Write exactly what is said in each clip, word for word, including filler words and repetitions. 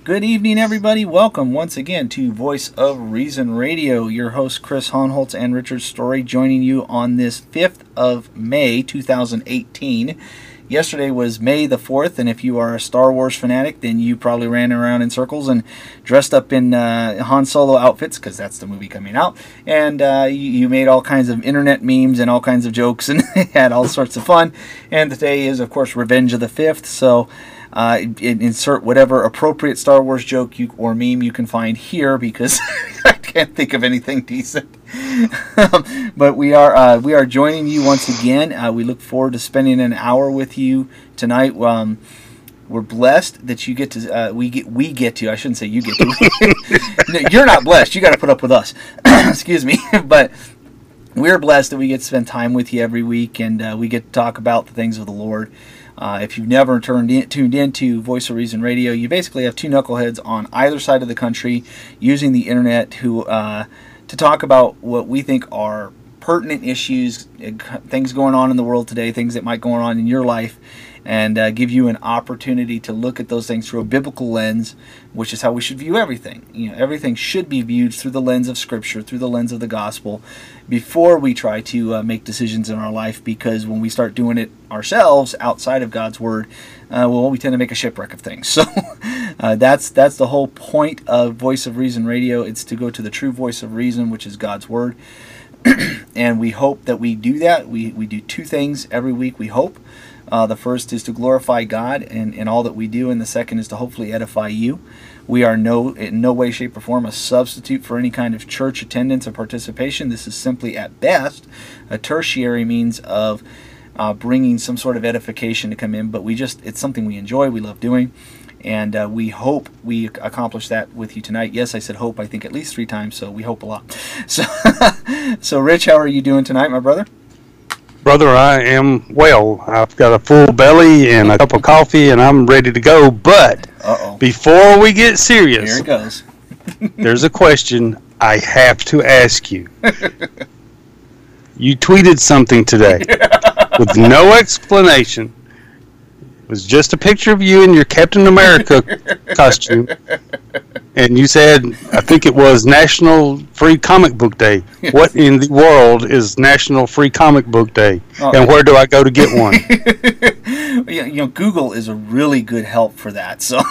Good evening, everybody. Welcome once again to Voice of Reason Radio. Your hosts, Chris Honholtz and Richard Story, joining you on this fifth of May, two thousand eighteen. Yesterday was May the fourth, and if you are a Star Wars fanatic, then you probably ran around in circles and dressed up in uh, Han Solo outfits, because that's the movie coming out, and uh, you, you made all kinds of internet memes and all kinds of jokes and had all sorts of fun. And today is, of course, Revenge of the Fifth, so uh, insert whatever appropriate Star Wars joke you, or meme you can find here, because I can't think of anything decent. um, but we are uh, we are joining you once again. Uh, we look forward to spending an hour with you tonight. Um, we're blessed that you get to. Uh, we get we get to. I shouldn't say you get to. No, you're not blessed. You got to put up with us. Excuse me. But we're blessed that we get to spend time with you every week, and uh, we get to talk about the things of the Lord. Uh, if you've never turned in, tuned into Voice of Reason Radio, you basically have two knuckleheads on either side of the country using the internet who. Uh, to talk about what we think are pertinent issues, things going on in the world today, things that might go on in your life, and uh, give you an opportunity to look at those things through a biblical lens, which is how we should view everything. You know, everything should be viewed through the lens of Scripture, through the lens of the gospel, before we try to uh, make decisions in our life, because when we start doing it ourselves outside of God's Word, uh, well, we tend to make a shipwreck of things. So uh, that's that's the whole point of Voice of Reason Radio. It's to go to the true voice of reason, which is God's Word. And we hope that we do that. We, we do two things every week, we hope. Uh, the first is to glorify God in, in all that we do, and the second is to hopefully edify you. We are no in no way, shape, or form a substitute for any kind of church attendance or participation. This is simply, at best, a tertiary means of uh, bringing some sort of edification to come in, but we just it's something we enjoy, we love doing, and uh, we hope we accomplish that with you tonight. Yes, I said hope, I think at least three times, so we hope a lot. So, so Rich, how are you doing tonight, my brother? Brother, I am well. I've got a full belly and a cup of coffee, and I'm ready to go. But Uh-oh. Before we get serious, here it goes. There's a question I have to ask you. You tweeted something today with no explanation. It was just a picture of you in your Captain America costume. And you said, I think it was National Free Comic Book Day. Yes. What in the world is National Free Comic Book Day? Oh, and where do I go to get one? You know, Google is a really good help for that. So,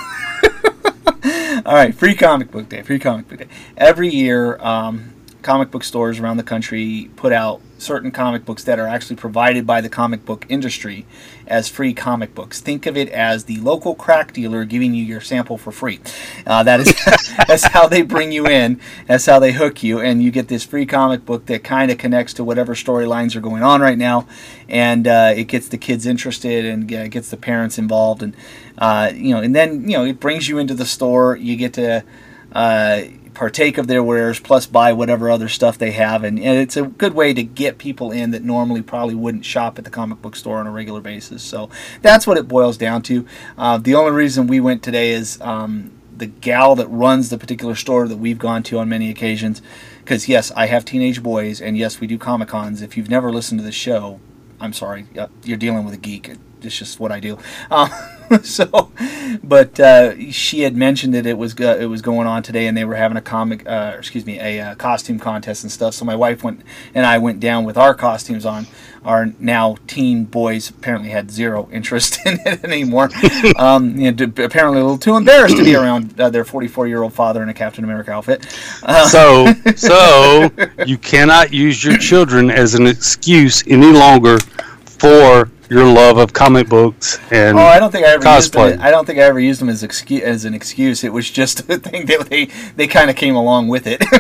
all right, Free Comic Book Day. Free Comic Book Day. Every year, um, comic book stores around the country put out certain comic books that are actually provided by the comic book industry as free comic books. Think of it as the local crack dealer giving you your sample for free. Uh, that is that's how they bring you in. That's how they hook you, and you get this free comic book that kind of connects to whatever storylines are going on right now, and uh, it gets the kids interested and uh, gets the parents involved, and uh, you know, and then you know it brings you into the store. You get to Uh, partake of their wares, plus buy whatever other stuff they have, and, and it's a good way to get people in that normally probably wouldn't shop at the comic book store on a regular basis. So that's what it boils down to. Uh, the only reason we went today is um, the gal that runs the particular store that we've gone to on many occasions, because yes, I have teenage boys, and yes, we do Comic-Cons. If you've never listened to the show, I'm sorry, you're dealing with a geek. It's just what I do. Um, so, but uh, she had mentioned that it was uh, it was going on today, and they were having a comic, uh, excuse me, a uh, costume contest and stuff. So my wife went and I went down with our costumes on. Our now teen boys apparently had zero interest in it anymore. Um, you know, apparently a little too embarrassed to be around uh, their forty-four-year-old father in a Captain America outfit. Uh, so, so you cannot use your children as an excuse any longer for your love of comic books and oh, I don't think I ever cosplay. Used them, I don't think I ever used them as excuse as an excuse. It was just a thing that they they kind of came along with it.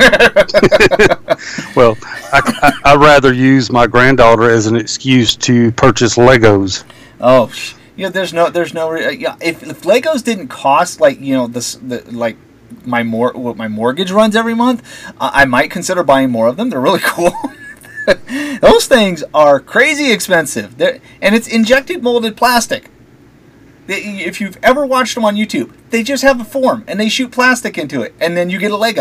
Well, I I rather use my granddaughter as an excuse to purchase Legos. Oh, yeah. There's no there's no yeah. If, if Legos didn't cost like you know this the like my mor what my mortgage runs every month, uh, I might consider buying more of them. They're really cool. Those things are crazy expensive. They're, and it's injected molded plastic. They, if you've ever watched them on YouTube, they just have a form and they shoot plastic into it, and then you get a Lego.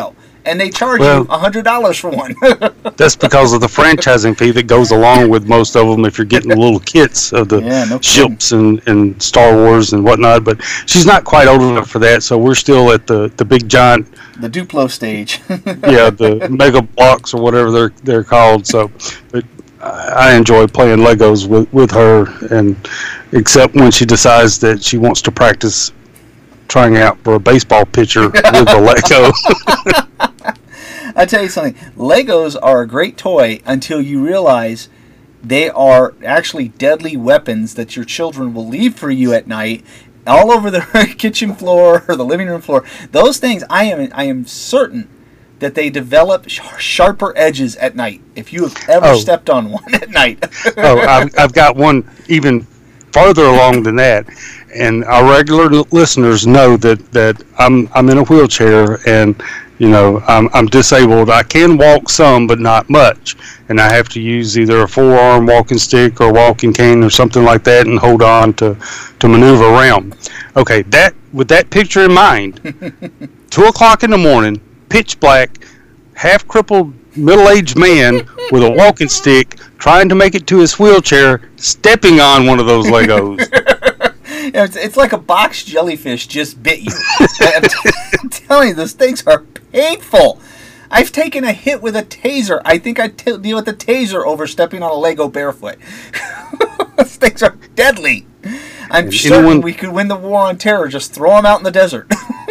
and they charge Well, you a hundred dollars for one. That's because of the franchising fee that goes along with most of them. If you're getting the little kits of the Yeah, no kidding. ships and, and Star Wars and whatnot, but she's not quite old enough for that, so we're still at the, the big giant, The Duplo stage. yeah, the Mega Blocks or whatever they're they're called. So, but I I enjoy playing Legos with, with her, and except when she decides that she wants to practice trying out for a baseball pitcher with a Lego. I tell you something, Legos are a great toy until you realize they are actually deadly weapons that your children will leave for you at night all over the kitchen floor or the living room floor. Those things, I am I am certain that they develop sh- sharper edges at night. If you have ever Oh. stepped on one at night. Oh, I've, I've got one even farther along than that. And our regular l- listeners know that, that I'm I'm in a wheelchair, and you know I'm I'm disabled. I can walk some, but not much, and I have to use either a four-arm walking stick or walking cane or something like that, and hold on to to maneuver around. Okay, that with that picture in mind, two o'clock in the morning, pitch black, half crippled middle-aged man with a walking stick trying to make it to his wheelchair, stepping on one of those Legos. It's, it's like a box jellyfish just bit you. I'm, t- I'm telling you, those things are painful. I've taken a hit with a taser. I think I'd t- deal with a taser over stepping on a Lego barefoot. Those things are deadly. I'm And certain anyone- we could win the war on terror. Just throw them out in the desert.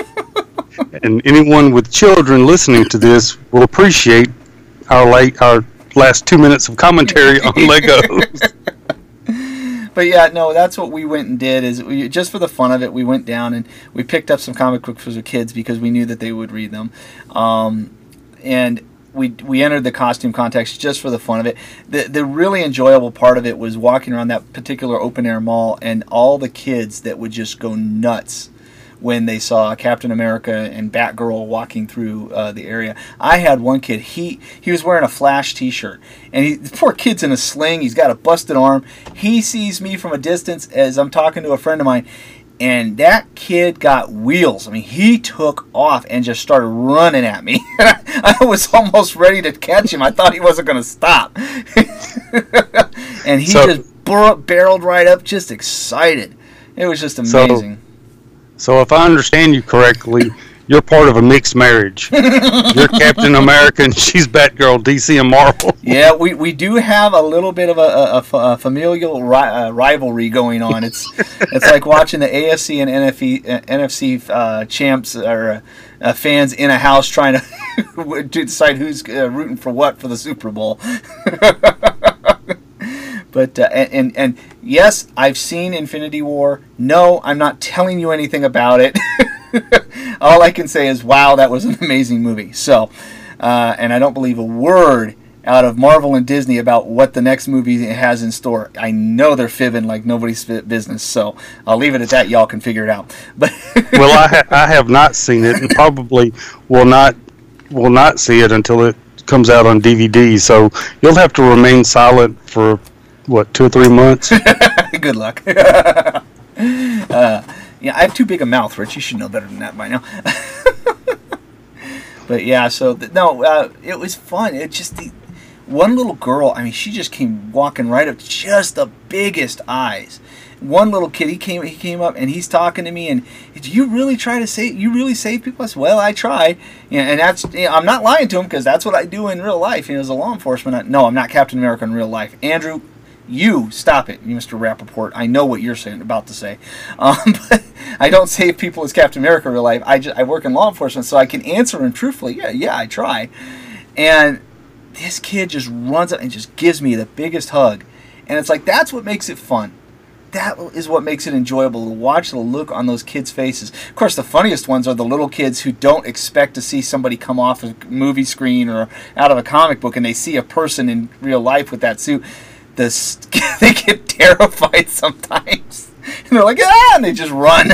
And anyone with children listening to this will appreciate our late our last two minutes of commentary on Legos. But yeah, no, that's what we went and did. Is we, just for the fun of it, we went down and we picked up some comic books for the kids because we knew that they would read them, um, and we we entered the costume contest just for the fun of it. The the really enjoyable part of it was walking around that particular open air mall and all the kids that would just go nuts when they saw Captain America and Batgirl walking through uh, the area. I had one kid, he he was wearing a Flash t-shirt, and he, the poor kid's in a sling, he's got a busted arm. He sees me from a distance as I'm talking to a friend of mine, and that kid got wheels. I mean, he took off and just started running at me. I was almost ready to catch him. I thought he wasn't going to stop. And he So- just bur- barreled right up, just excited. It was just So- amazing. So if I understand you correctly, you're part of a mixed marriage. You're Captain America and she's Batgirl, D C and Marvel. Yeah, we, we do have a little bit of a, a, a- a familial ri- uh, rivalry going on. It's it's like watching the A F C and N F C, uh, N F C uh, champs or uh, uh, fans in a house trying to, to decide who's uh, rooting for what for the Super Bowl. But uh, and, and and yes, I've seen Infinity War. No, I'm not telling you anything about it. All I can say is, wow, that was an amazing movie. So, uh, and I don't believe a word out of Marvel and Disney about what the next movie has in store. I know they're fibbing like nobody's business. So I'll leave it at that. Y'all can figure it out. But Well, I ha- I have not seen it, and probably will not will not see it until it comes out on D V D. So you'll have to remain silent for what, two or three months. good luck. uh, yeah, I have too big a mouth, Rich. You should know better than that by now. But yeah, so th- no, uh, it was fun. It just the one little girl. I mean, she just came walking right up, just the biggest eyes. One little kid, he came, he came up and he's talking to me. And do you really try to save? You really save people? I said, well, I try. Yeah, and that's you know, I'm not lying to him because that's what I do in real life. You know, as a law enforcement. I, no, I'm not Captain America in real life. Andrew, you stop it, Mister Rappaport. I know what you're saying, about to say. Um, but I don't save people as Captain America in real life. I just I work in law enforcement, so I can answer him truthfully. Yeah, yeah, I try. And this kid just runs up and just gives me the biggest hug, and it's like that's what makes it fun. That is what makes it enjoyable to watch the look on those kids' faces. Of course, the funniest ones are the little kids who don't expect to see somebody come off a movie screen or out of a comic book, and they see a person in real life with that suit. This, they get terrified sometimes. And they're like, ah, and they just run.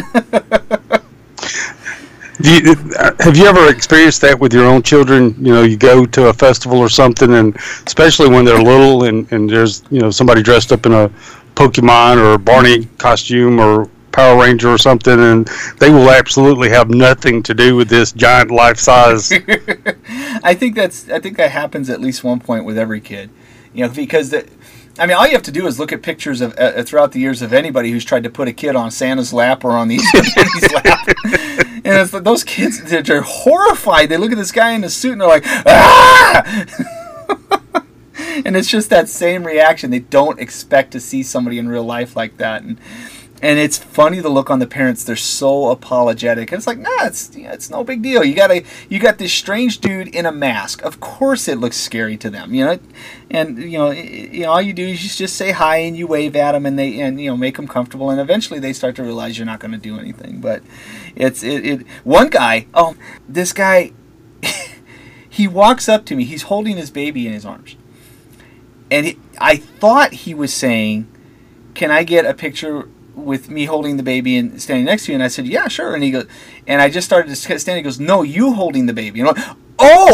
Do you, have you ever experienced that with your own children? You know, you go to a festival or something, and especially when they're little, and, and there's you know somebody dressed up in a Pokemon or a Barney costume or Power Ranger or something, and they will absolutely have nothing to do with this giant life size. I think that's I think that happens at least one point with every kid, you know, because the, I mean, all you have to do is look at pictures of uh, throughout the years of anybody who's tried to put a kid on Santa's lap or on the Easter lap, and it's like those kids, they're, they're horrified. They look at this guy in a suit and they're like, ah! And it's just that same reaction. They don't expect to see somebody in real life like that, and and it's funny the look on the parents. They're so apologetic, and it's like, nah, it's it's no big deal. You got a you got this strange dude in a mask. Of course, it looks scary to them, you know. And you know, you know, all you do is you just say hi and you wave at them, and they and you know make them comfortable, and eventually they start to realize you're not going to do anything. But it's it, it. One guy, oh, this guy, he walks up to me. He's holding his baby in his arms. And he, I thought he was saying, "Can I get a picture with me holding the baby and standing next to you?" And I said, "Yeah, sure." And he goes, and I just started to stand. He goes, "No, you holding the baby." And I'm like,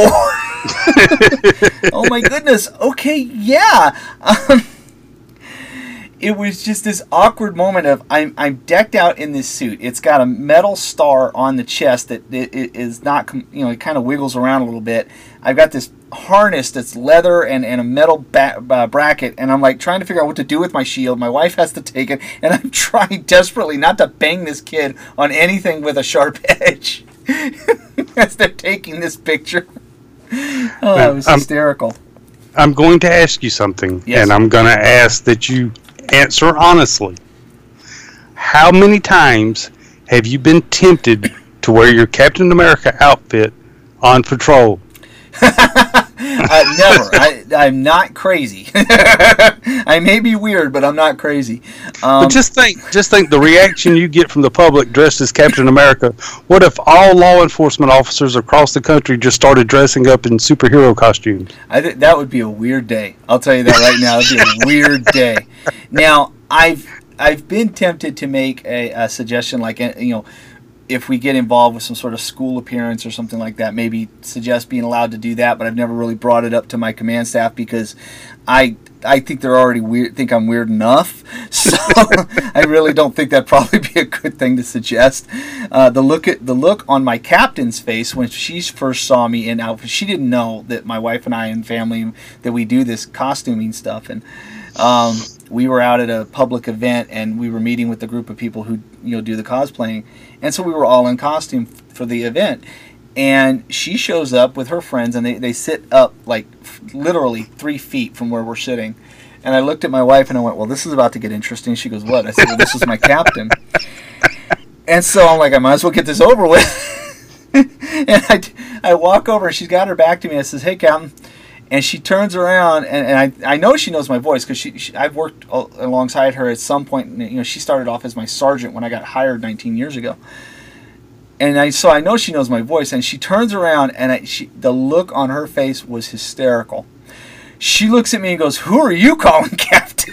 "Oh, oh my goodness. Okay, yeah." Um, it was just this awkward moment of I'm I'm decked out in this suit. It's got a metal star on the chest that it, it is not, you know, it kind of wiggles around a little bit. I've got this harness that's leather and, and a metal ba- uh, bracket, and I'm like trying to figure out what to do with my shield. My wife has to take it, and I'm trying desperately not to bang this kid on anything with a sharp edge as they're taking this picture. Oh, it was hysterical. I'm going to ask you something, yes. And I'm going to ask that you answer honestly. How many times have you been tempted to wear your Captain America outfit on patrol? uh, never. I, I'm not crazy. I may be weird, but I'm not crazy. Um, but just think, just think the reaction you get from the public dressed as Captain America. What if all law enforcement officers across the country just started dressing up in superhero costumes? I th- that would be a weird day. I'll tell you that right now. It'd be a weird day. Now, I've I've been tempted to make a, a suggestion like, you know, if we get involved with some sort of school appearance or something like that, maybe suggest being allowed to do that, but I've never really brought it up to my command staff because I I think they're already weird, think I'm weird enough, so I really don't think that'd probably be a good thing to suggest. Uh, the look at the look on my captain's face when she first saw me in outfit, she didn't know that my wife and I and family, that we do this costuming stuff, and um, we were out at a public event and we were meeting with a group of people who, you know, do the cosplaying. And so we were all in costume for the event. And she shows up with her friends, and they, they sit up like literally three feet from where we're sitting. And I looked at my wife and I went, well, this is about to get interesting. She goes, what? I said, well, this is my captain. And so I'm like, I might as well get this over with. And I, I walk over and she's got her back to me. I says, hey, Captain. And she turns around, and, and I I know she knows my voice because she, she I've worked alongside her at some point. You know, she started off as my sergeant when I got hired nineteen years ago. And I so I know she knows my voice. And she turns around, and I, she, the look on her face was hysterical. She looks at me and goes, "Who are you calling Captain?"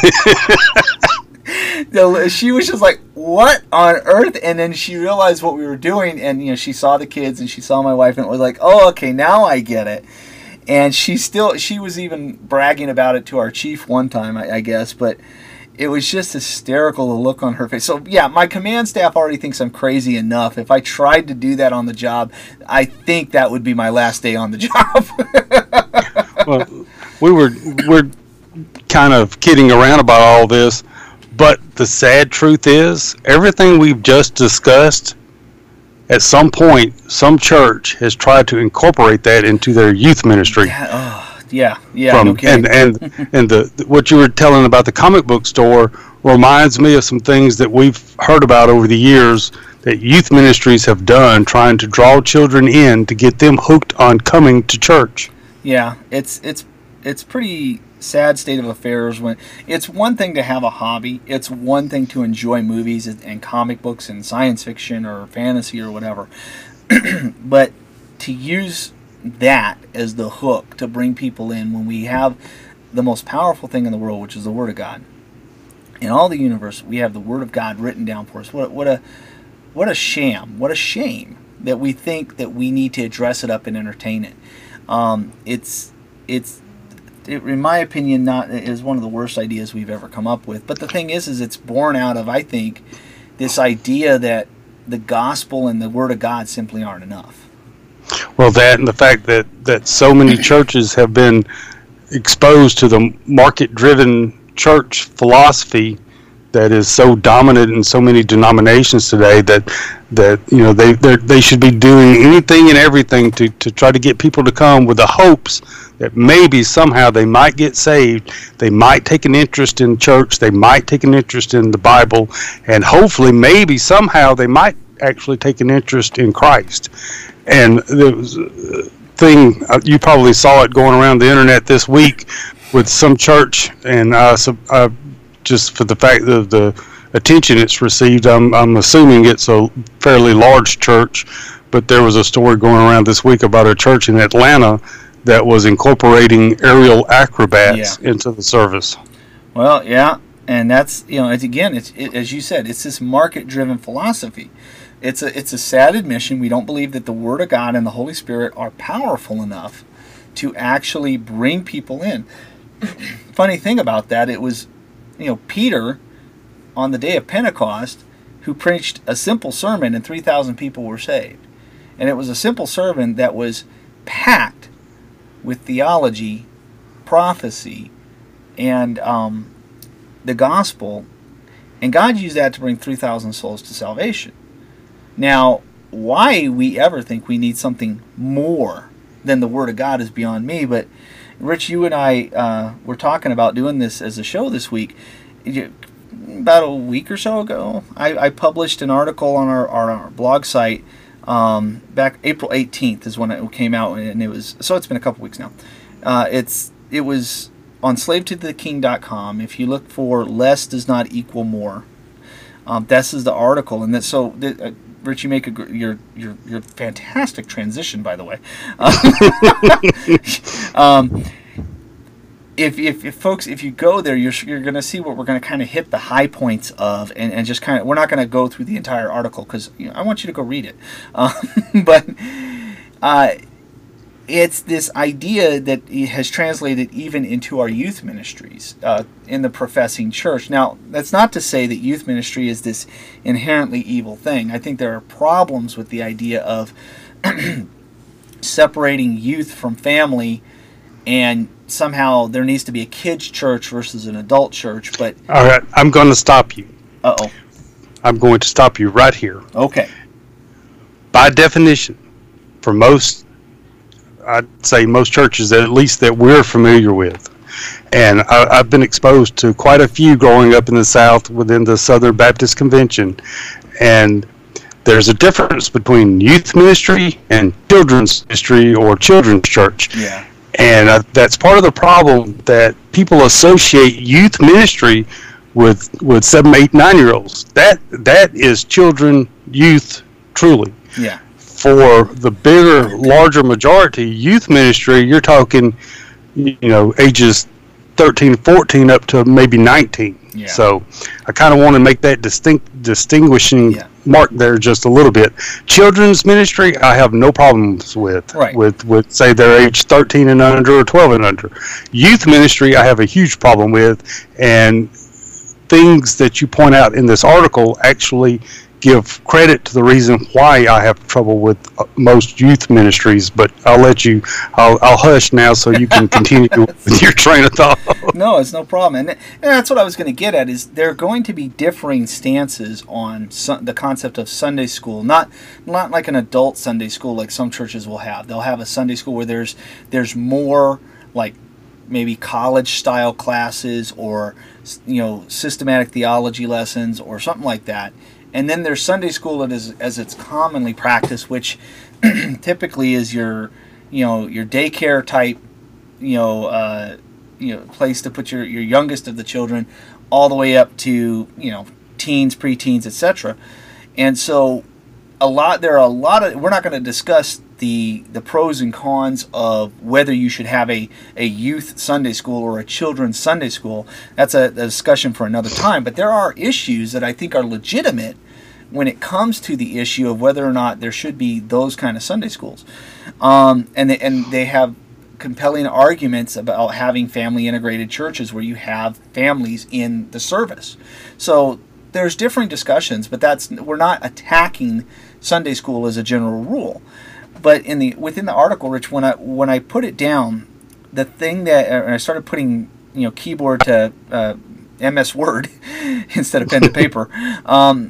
the, she was just like, "What on earth?" And then she realized what we were doing, and you know, she saw the kids and she saw my wife, and it was like, "Oh, okay, now I get it." And she still, she was even bragging about it to our chief one time, I, I guess, but it was just hysterical, the look on her face. So, yeah, my command staff already thinks I'm crazy enough. If I tried to do that on the job, I think that would be my last day on the job. Well, we were, we're kind of kidding around about all this, but the sad truth is, everything we've just discussed, at some point, some church has tried to incorporate that into their youth ministry. Yeah, oh, yeah, yeah. From, no kidding. and and and the what you were telling about the comic book store reminds me of some things that we've heard about over the years that youth ministries have done, trying to draw children in to get them hooked on coming to church. Yeah, it's it's it's pretty sad state of affairs when it's one thing to have a hobby, it's one thing to enjoy movies and comic books and science fiction or fantasy or whatever, but to use that as the hook to bring people in when we have the most powerful thing in the world, which is the Word of God. In all the universe, we have the Word of God written down for us. What, what a what a sham, what a shame that we think that we need to dress it up and entertain it. Um, it's it's It, in my opinion, not is one of the worst ideas we've ever come up with. But the thing is, is it's born out of, I think, this idea that the gospel and the word of God simply aren't enough. Well, that and the fact that, that so many churches have been exposed to the market-driven church philosophy that is so dominant in so many denominations today, that that you know they they should be doing anything and everything to, to try to get people to come with the hopes that maybe somehow they might get saved, they might take an interest in church, they might take an interest in the Bible, and hopefully maybe somehow they might actually take an interest in Christ. And there was a thing, you probably saw it going around the internet this week with some church, and uh, so, uh, just for the fact of the attention it's received, I'm, I'm assuming it's a fairly large church, but there was a story going around this week about a church in Atlanta that was incorporating aerial acrobats yeah. into the service. Well, yeah, and that's, you know, it's, again, it's it, as you said, it's this market-driven philosophy. It's a it's a sad admission. We don't believe that the Word of God and the Holy Spirit are powerful enough to actually bring people in. Funny thing about that, it was, you know, Peter on the day of Pentecost who preached a simple sermon and three thousand people were saved. And it was a simple sermon that was packed with theology, prophecy, and um, the gospel. And God used that to bring three thousand souls to salvation. Now, why we ever think we need something more than the Word of God is beyond me. But, Rich, you and I uh, were talking about doing this as a show this week. About a week or so ago, I, I published an article on our, our, our blog site. Um, back April eighteenth is when it came out, and it was, so it's been a couple weeks now. Uh, it's It was on slave to the king dot com. If you look for less does not equal more, um, this is the article. And that, so, the, uh, Rich, you make a your your your fantastic transition, by the way. um, if, if if folks, if you go there, you're you're going to see what we're going to kind of hit the high points of, and, and just kind of, we're not going to go through the entire article because, you know, I want you to go read it. Um, but uh, it's this idea that has translated even into our youth ministries uh, in the professing church. Now, that's not to say that youth ministry is this inherently evil thing. I think there are problems with the idea of separating youth from family, and somehow there needs to be a kids' church versus an adult church. But all right, I'm going to stop you. Uh-oh. I'm going to stop you right here. Okay. By definition, for most I'd say most churches, at least that we're familiar with. And I, I've been exposed to quite a few growing up in the South within the Southern Baptist Convention. And there's a difference between youth ministry and children's ministry or children's church. Yeah. And uh, that's part of the problem, that people associate youth ministry with with seven, eight, nine-year-olds. That that is children, youth, truly. Yeah. For the bigger, larger majority, youth ministry, you're talking, you know, ages thirteen, fourteen up to maybe nineteen. Yeah. So I kind of want to make that distinct, distinguishing yeah. mark there just a little bit. Children's ministry, I have no problems with, right. with, with say they're age thirteen and under or twelve and under. Youth ministry, I have a huge problem with, and things that you point out in this article actually give credit to the reason why I have trouble with most youth ministries, but I'll let you, I'll, I'll hush now so you can continue with your train of thought. No, it's no problem. And, and that's what I was going to get at, is there are going to be differing stances on su- the concept of Sunday school, not not like an adult Sunday school like some churches will have. They'll have a Sunday school where there's there's more like maybe college-style classes, or, you know, systematic theology lessons or something like that. And then there's Sunday school as, as it's commonly practiced, which typically is your, you know, your daycare type, you know, uh, you know, place to put your, your youngest of the children, all the way up to, you know, teens, preteens, et cetera. And so, a lot there are a lot of. We're not going to discuss the the pros and cons of whether you should have a, a youth Sunday school or a children's Sunday school. That's a, a discussion for another time. But there are issues that I think are legitimate when it comes to the issue of whether or not there should be those kind of Sunday schools. Um, and, they, and they have compelling arguments about having family integrated churches where you have families in the service. So there's different discussions, but that's we're not attacking Sunday school as a general rule. But in the within the article, Rich, when I when I put it down, the thing that uh, I started putting, you know, keyboard to uh, M S Word instead of pen to paper. Um,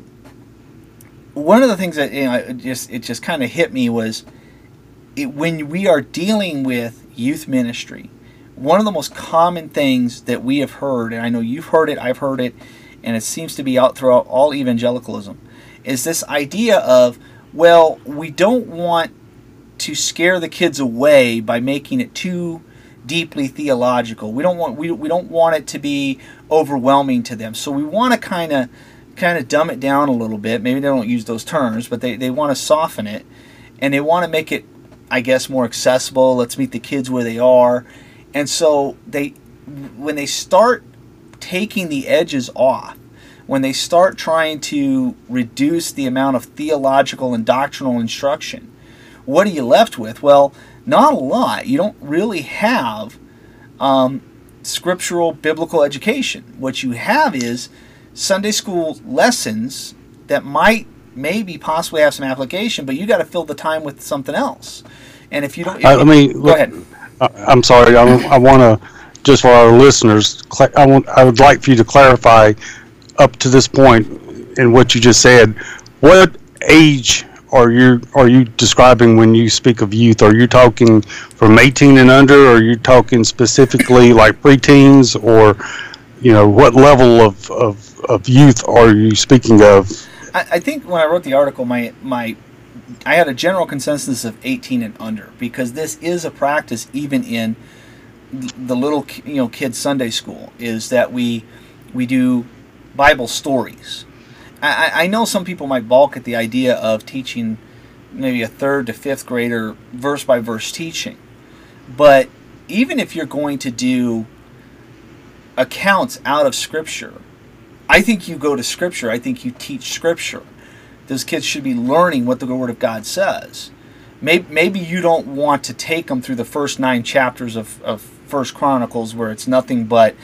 one of the things that, you know, it just it just kind of hit me was it, when we are dealing with youth ministry, one of the most common things that we have heard, and I know you've heard it, I've heard it, and it seems to be out throughout all evangelicalism, is this idea of, well, we don't want to scare the kids away by making it too deeply theological. We don't want we, we don't want it to be overwhelming to them. So we want to kind of kind of dumb it down a little bit. Maybe they don't use those terms, but they, they want to soften it, and they want to make it, I guess, more accessible. Let's meet the kids where they are. And so they when they start taking the edges off, when they start trying to reduce the amount of theological and doctrinal instruction, what are you left with? Well, not a lot. You don't really have um, scriptural biblical education. What you have is Sunday school lessons that might maybe possibly have some application, but you got to fill the time with something else. And if you don't, if I, let me go look, ahead. I'm sorry. I, I want to just for our listeners. I want. I would like for you to clarify up to this point in what you just said. What age are you are you describing when you speak of youth? Are you talking from eighteen and under? Or are you talking specifically like preteens, or you know, what level of, of, of youth are you speaking of? I, I think when I wrote the article, my my I had a general consensus of eighteen and under, because this is a practice even in the little, you know, kids Sunday school, is that we we do Bible stories. I, I know some people might balk at the idea of teaching maybe a third to fifth grader verse by verse teaching, but even if you're going to do accounts out of Scripture, I think you go to Scripture. I think you teach Scripture. Those kids should be learning what the Word of God says. Maybe, maybe you don't want to take them through the first nine chapters of, of First Chronicles, where it's nothing but,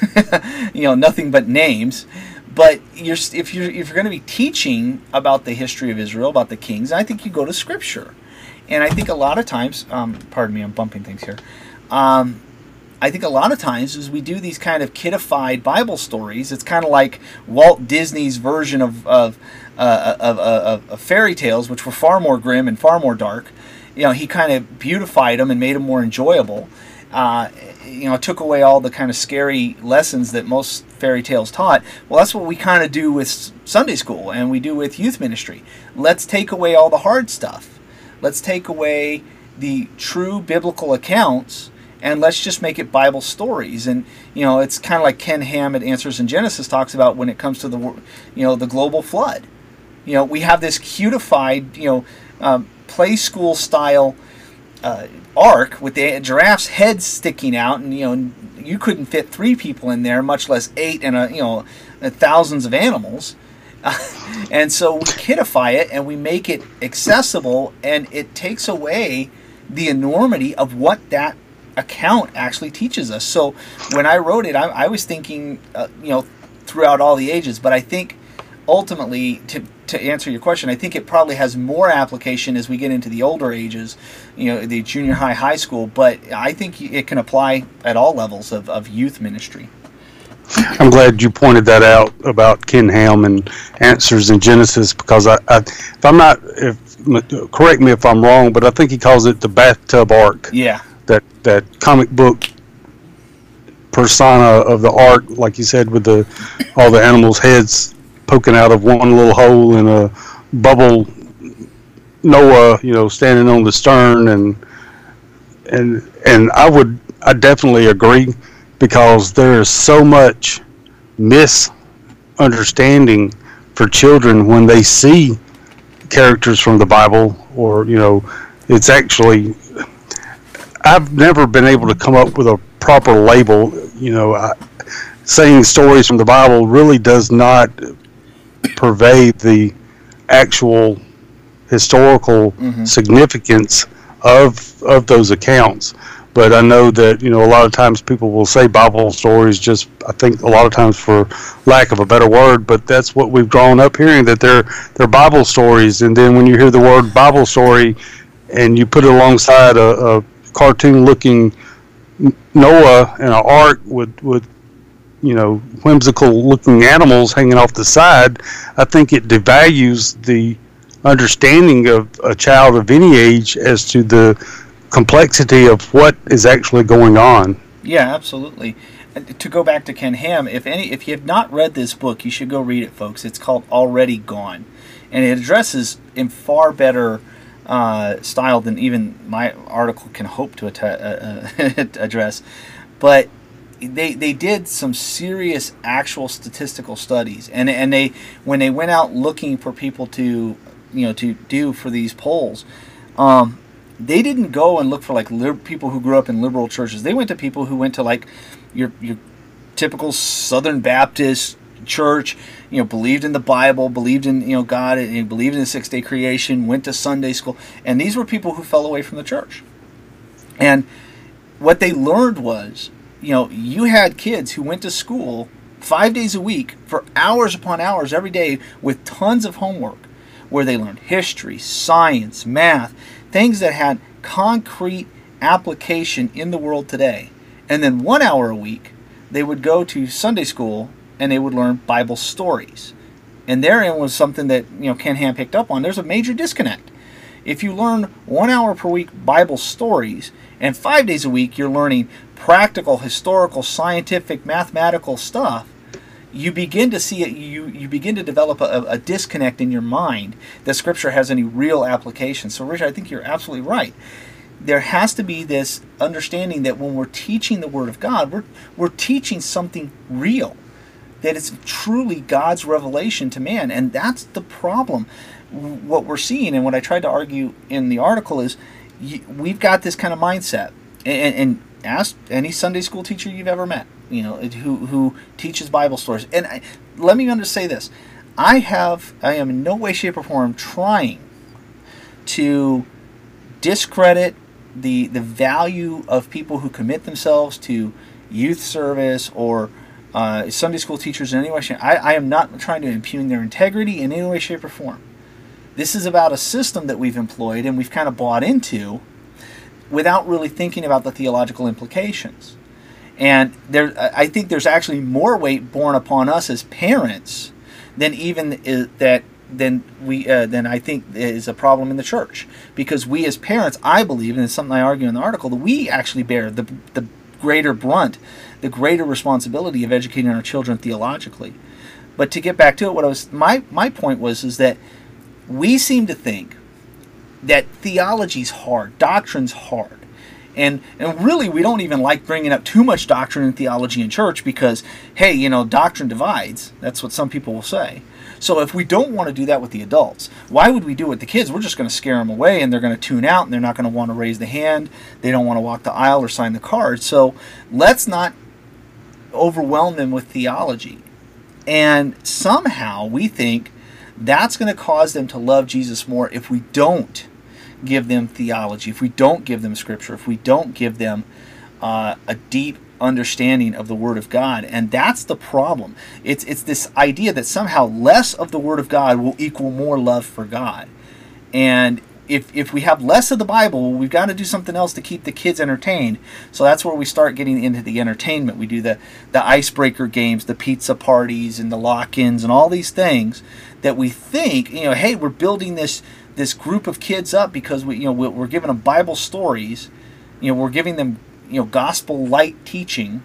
you know, nothing but names. But you're, if you're if you're going to be teaching about the history of Israel, about the kings, I think you go to Scripture. And I think a lot of times, um, pardon me, I'm bumping things here. Um, I think a lot of times as we do these kind of kidified Bible stories, it's kind of like Walt Disney's version of of, uh, of, of of fairy tales, which were far more grim and far more dark. You know, he kind of beautified them and made them more enjoyable. Uh, you know, took away all the kind of scary lessons that most fairy tales taught. Well, that's what we kind of do with Sunday school, and we do with youth ministry. Let's take away all the hard stuff. Let's take away the true biblical accounts, and let's just make it Bible stories. And, you know, it's kind of like Ken Ham at Answers in Genesis talks about when it comes to the, you know, the global flood. You know, we have this cutified, you know, um, play school style uh, ark with the giraffe's head sticking out, and, you know, you couldn't fit three people in there, much less eight, and a, you know, thousands of animals. Uh, and so we kidify it and we make it accessible, and it takes away the enormity of what that account actually teaches us. So when I wrote it, I, I was thinking, uh, you know, throughout all the ages, but I think ultimately, to to answer your question, I think it probably has more application as we get into the older ages, you know, the junior high, high school, but I think it can apply at all levels of, of youth ministry. I'm glad you pointed that out about Ken Ham and Answers in Genesis, because I, I if I'm not, if correct me if I'm wrong, but I think he calls it the bathtub ark. Yeah. That that comic book persona of the ark, like you said, with the all the animals' heads poking out of one little hole in a bubble. Noah, you know, standing on the stern, and and and I would I definitely agree, because there is so much misunderstanding for children when they see characters from the Bible, or, you know, it's actually, I've never been able to come up with a proper label. You know, I, saying stories from the Bible really does not pervade the actual historical mm-hmm. significance of of those accounts. But I know that, you know, a lot of times people will say Bible stories just, I think a lot of times for lack of a better word, but that's what we've grown up hearing, that they're, they're Bible stories. And then when you hear the word Bible story and you put it alongside a, a cartoon-looking Noah and an ark with, with, you know, whimsical-looking animals hanging off the side, I think it devalues the understanding of a child of any age as to the complexity of what is actually going on. Yeah, absolutely. To go back to Ken Ham, if any, if you have not read this book, you should go read it, folks. It's called Already Gone, and it addresses in far better uh, style than even my article can hope to att- uh, address. But they they did some serious actual statistical studies, and and they when they went out looking for people to you know to do for these polls. Um, They didn't go and look for like lib- people who grew up in liberal churches. They went to people who went to like your your typical Southern Baptist church, you know, believed in the Bible, believed in you know God, and believed in the six day creation, went to Sunday school, and these were people who fell away from the church. And what they learned was, you know, you had kids who went to school five days a week for hours upon hours every day with tons of homework, where they learned history, science, math, things that had concrete application in the world today. And then one hour a week, they would go to Sunday school and they would learn Bible stories. And therein was something that, you know, Ken Ham picked up on. There's a major disconnect. If you learn one hour per week Bible stories, and five days a week you're learning practical, historical, scientific, mathematical stuff, you begin to see it, you, you begin to develop a, a disconnect in your mind that Scripture has any real application. So, Richard, I think you're absolutely right. There has to be this understanding that when we're teaching the Word of God, we're, we're teaching something real, that it's truly God's revelation to man, and that's the problem. What we're seeing, and what I tried to argue in the article, is you, we've got this kind of mindset, and, and ask any Sunday school teacher you've ever met, you know, who who teaches Bible stories. And I, let me just say this: I have, I am in no way, shape, or form trying to discredit the the value of people who commit themselves to youth service or uh, Sunday school teachers in any way. Shape. I, I am not trying to impugn their integrity in any way, shape, or form. This is about a system that we've employed and we've kind of bought into, without really thinking about the theological implications. And there, I think there's actually more weight borne upon us as parents than even is, that than we uh, than I think is a problem in the church. Because we as parents, I believe, and it's something I argue in the article, that we actually bear the the greater brunt, the greater responsibility of educating our children theologically. But to get back to it, what I was my my point was is that we seem to think that theology's hard, doctrine's hard. And and really, we don't even like bringing up too much doctrine and theology in church because, hey, you know, doctrine divides. That's what some people will say. So if we don't want to do that with the adults, why would we do it with the kids? We're just going to scare them away, and they're going to tune out, and they're not going to want to raise the hand. They don't want to walk the aisle or sign the card. So let's not overwhelm them with theology. And somehow we think that's going to cause them to love Jesus more if we don't give them theology, if we don't give them Scripture, if we don't give them uh, a deep understanding of the Word of God. And that's the problem. It's it's this idea that somehow less of the Word of God will equal more love for God. And if if we have less of the Bible, we've got to do something else to keep the kids entertained. So that's where we start getting into the entertainment. We do the, the icebreaker games, the pizza parties, and the lock-ins, and all these things that we think, you know, hey, we're building this this group of kids up because we, you know, we're giving them Bible stories, you know, we're giving them, you know, gospel light teaching.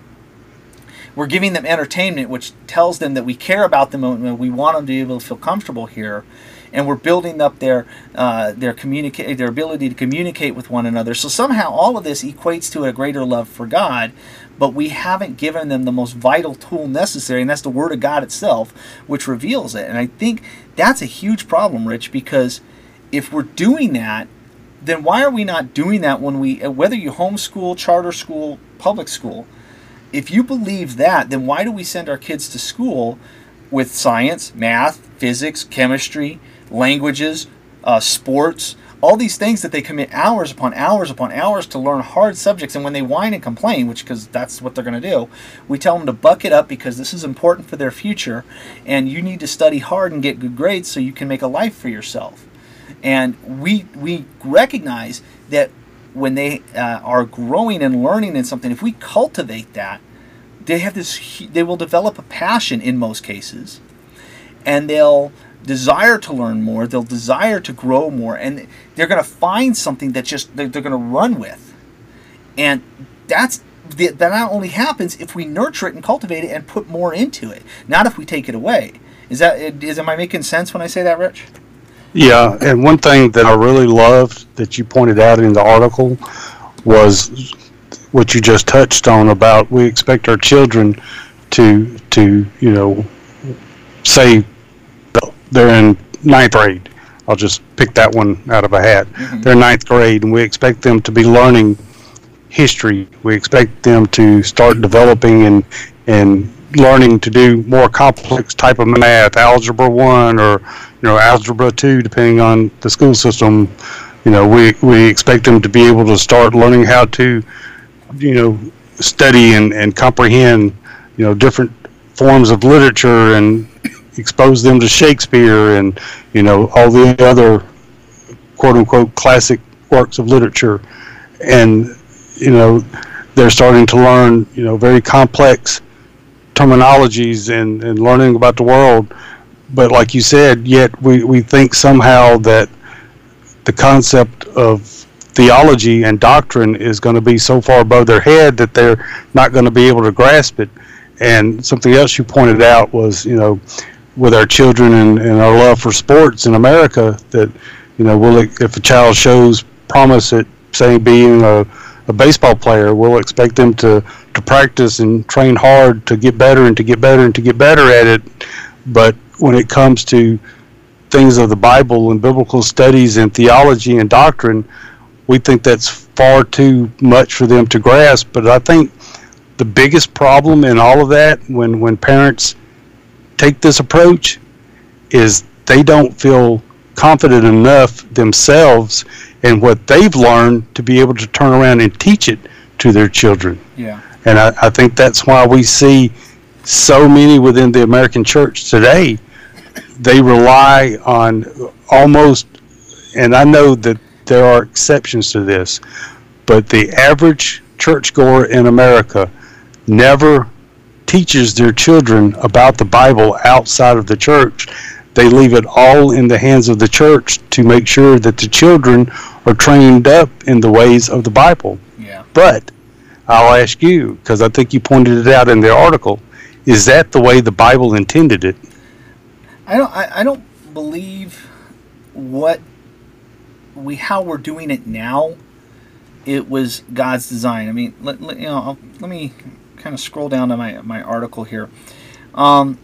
We're giving them entertainment, which tells them that we care about them and we want them to be able to feel comfortable here. And we're building up their uh, their communicate their ability to communicate with one another. So somehow all of this equates to a greater love for God, but we haven't given them the most vital tool necessary, and that's the Word of God itself, which reveals it. And I think that's a huge problem, Rich, because if we're doing that, then why are we not doing that when we, whether you homeschool, charter school, public school, if you believe that, then why do we send our kids to school with science, math, physics, chemistry, languages, uh, sports, all these things that they commit hours upon hours upon hours to learn hard subjects, and when they whine and complain, which because that's what they're going to do, we tell them to buck it up because this is important for their future, and you need to study hard and get good grades so you can make a life for yourself. And we we recognize that when they uh, are growing and learning in something, if we cultivate that, they have this, they will develop a passion in most cases, and they'll desire to learn more, they'll desire to grow more, and they're going to find something that just they're, they're going to run with. And that's that not only happens if we nurture it and cultivate it and put more into it, not if we take it away. Is that is am I making sense when I say that, Rich? Yeah, and one thing that I really loved that you pointed out in the article was what you just touched on about we expect our children to to you know say they're in ninth grade. I'll just pick that one out of a hat. Mm-hmm. They're in ninth grade, and we expect them to be learning history. We expect them to start developing and and learning to do more complex type of math, algebra one or you know algebra two, depending on the school system. You know, we we expect them to be able to start learning how to you know study and and comprehend you know different forms of literature and expose them to Shakespeare and you know all the other quote unquote classic works of literature, and you know they're starting to learn you know very complex terminologies and, and learning about the world. But like you said, yet we, we think somehow that the concept of theology and doctrine is going to be so far above their head that they're not going to be able to grasp it. And something else you pointed out was, you know, with our children and, and our love for sports in America, that, you know, we'll, if a child shows promise at, say, being a, a baseball player, we'll expect them to, to practice and train hard to get better and to get better and to get better at it. But when it comes to things of the Bible and biblical studies and theology and doctrine, we think that's far too much for them to grasp. But I think the biggest problem in all of that, when, when parents take this approach, is they don't feel confident enough themselves in what they've learned to be able to turn around and teach it to their children. Yeah. And I, I think that's why we see so many within the American church today. They rely on almost, and I know that there are exceptions to this, but the average churchgoer in America never teaches their children about the Bible outside of the church. They leave it all in the hands of the church to make sure that the children are trained up in the ways of the Bible. Yeah. But I'll ask you, because I think you pointed it out in the article, is that the way the Bible intended it? I don't. I, I don't believe what we how we're doing it now. It was God's design. I mean, let, let you know. I'll, let me kind of scroll down to my my article here. Um,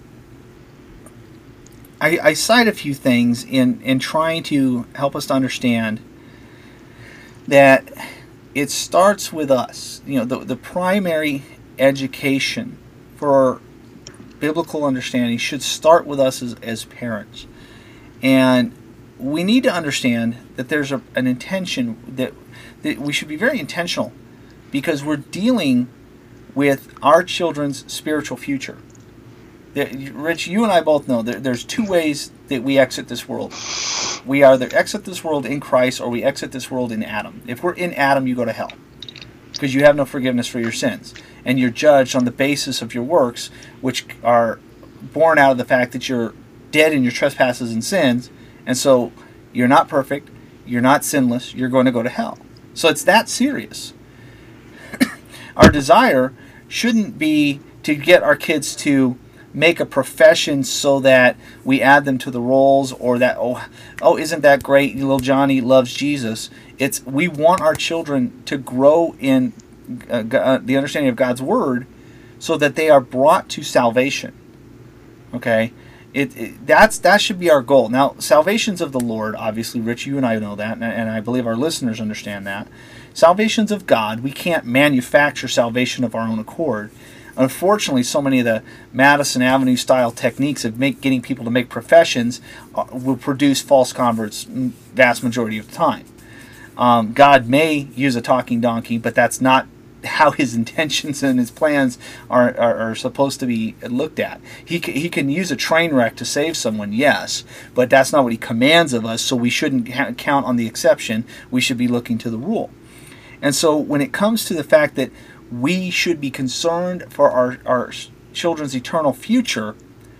I, I cite a few things in in trying to help us to understand that it starts with us. You know, the the primary education for biblical understanding should start with us as, as parents. And we need to understand that there's a, an intention that, that we should be very intentional, because we're dealing with our children's spiritual future. There, Rich, you and I both know that there's two ways that we exit this world. We either exit this world in Christ or we exit this world in Adam. If we're in Adam, you go to hell because you have no forgiveness for your sins. And you're judged on the basis of your works, which are born out of the fact that you're dead in your trespasses and sins, and so you're not perfect, you're not sinless, you're going to go to hell. So it's that serious. Our desire shouldn't be to get our kids to make a profession so that we add them to the rolls, or that, oh, oh, isn't that great, little Johnny loves Jesus. It's we want our children to grow in Uh, uh, the understanding of God's Word, so that they are brought to salvation. Okay, it, it that's that should be our goal. Now, salvation's of the Lord, obviously, Rich. You and I know that, and, and I believe our listeners understand that. Salvation's of God. We can't manufacture salvation of our own accord. Unfortunately, so many of the Madison Avenue style techniques of make, getting people to make professions uh, will produce false converts vast majority of the time. Um, God may use a talking donkey, but that's not how his intentions and his plans are, are, are supposed to be looked at. He, c- he can use a train wreck to save someone, yes, but that's not what he commands of us, so we shouldn't ha- count on the exception. We should be looking to the rule. And so when it comes to the fact that we should be concerned for our, our children's eternal future,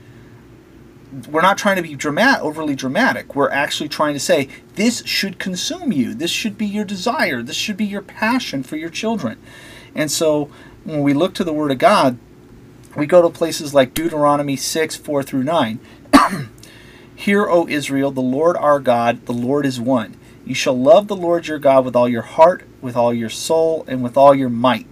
we're not trying to be dramatic, overly dramatic. We're actually trying to say, this should consume you. This should be your desire. This should be your passion for your children. And so when we look to the Word of God, we go to places like Deuteronomy six, four through nine. Hear, O Israel, the Lord our God, the Lord is one. You shall love the Lord your God with all your heart, with all your soul, and with all your might.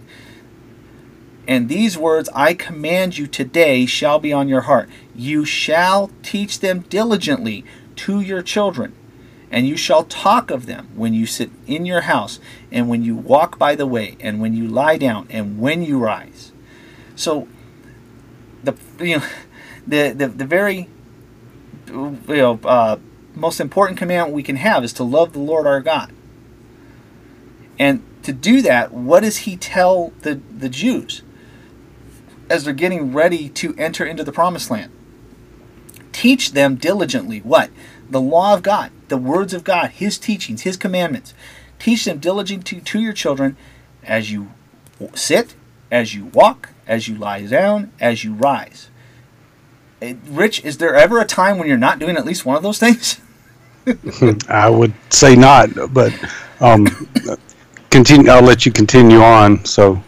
And these words I command you today shall be on your heart. You shall teach them diligently to your children, and you shall talk of them when you sit in your house, and when you walk by the way, and when you lie down, and when you rise. So, the you know, the the, the very you know uh, most important commandment we can have is to love the Lord our God. And to do that, what does He tell the the Jews as they're getting ready to enter into the promised land? Teach them diligently what? The law of God, the words of God, His teachings, His commandments. Teach them diligently to, to your children as you sit, as you walk, as you lie down, as you rise. Rich, is there ever a time when you're not doing at least one of those things? I would say not, but um, continue. I'll let you continue on. So,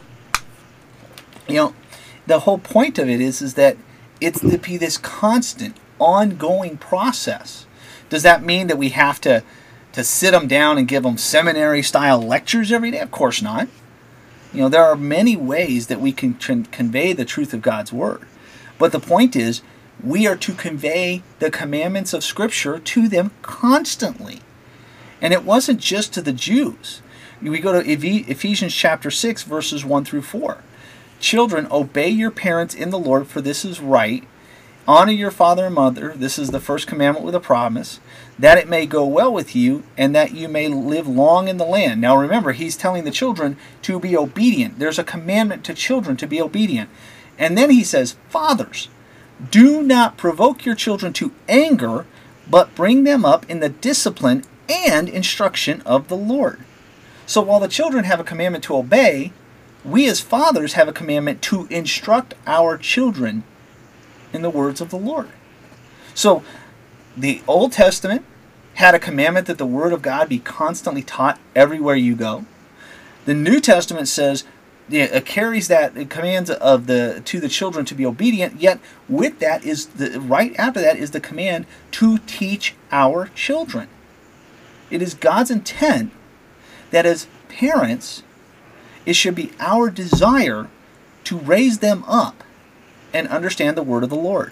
you know, the whole point of it is, is that it's to be this constant, ongoing process. Does that mean that we have to, to sit them down and give them seminary-style lectures every day? Of course not. You know, there are many ways that we can con- convey the truth of God's Word. But the point is, we are to convey the commandments of Scripture to them constantly. And it wasn't just to the Jews. We go to Ephesians chapter six, verses one through four. Children, obey your parents in the Lord, for this is right. Honor your father and mother. This is the first commandment with a promise, that it may go well with you, and that you may live long in the land. Now remember, he's telling the children to be obedient. There's a commandment to children to be obedient. And then he says, fathers, do not provoke your children to anger, but bring them up in the discipline and instruction of the Lord. So while the children have a commandment to obey, we as fathers have a commandment to instruct our children in the words of the Lord. So the Old Testament had a commandment that the Word of God be constantly taught everywhere you go. The New Testament says, it carries that, it commands of the to the children to be obedient, yet with that is the right after that is the command to teach our children. It is God's intent that as parents, it should be our desire to raise them up and understand the word of the Lord.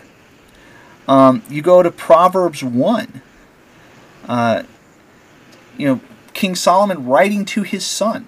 Um, you go to Proverbs one. Uh, you know, King Solomon writing to his son.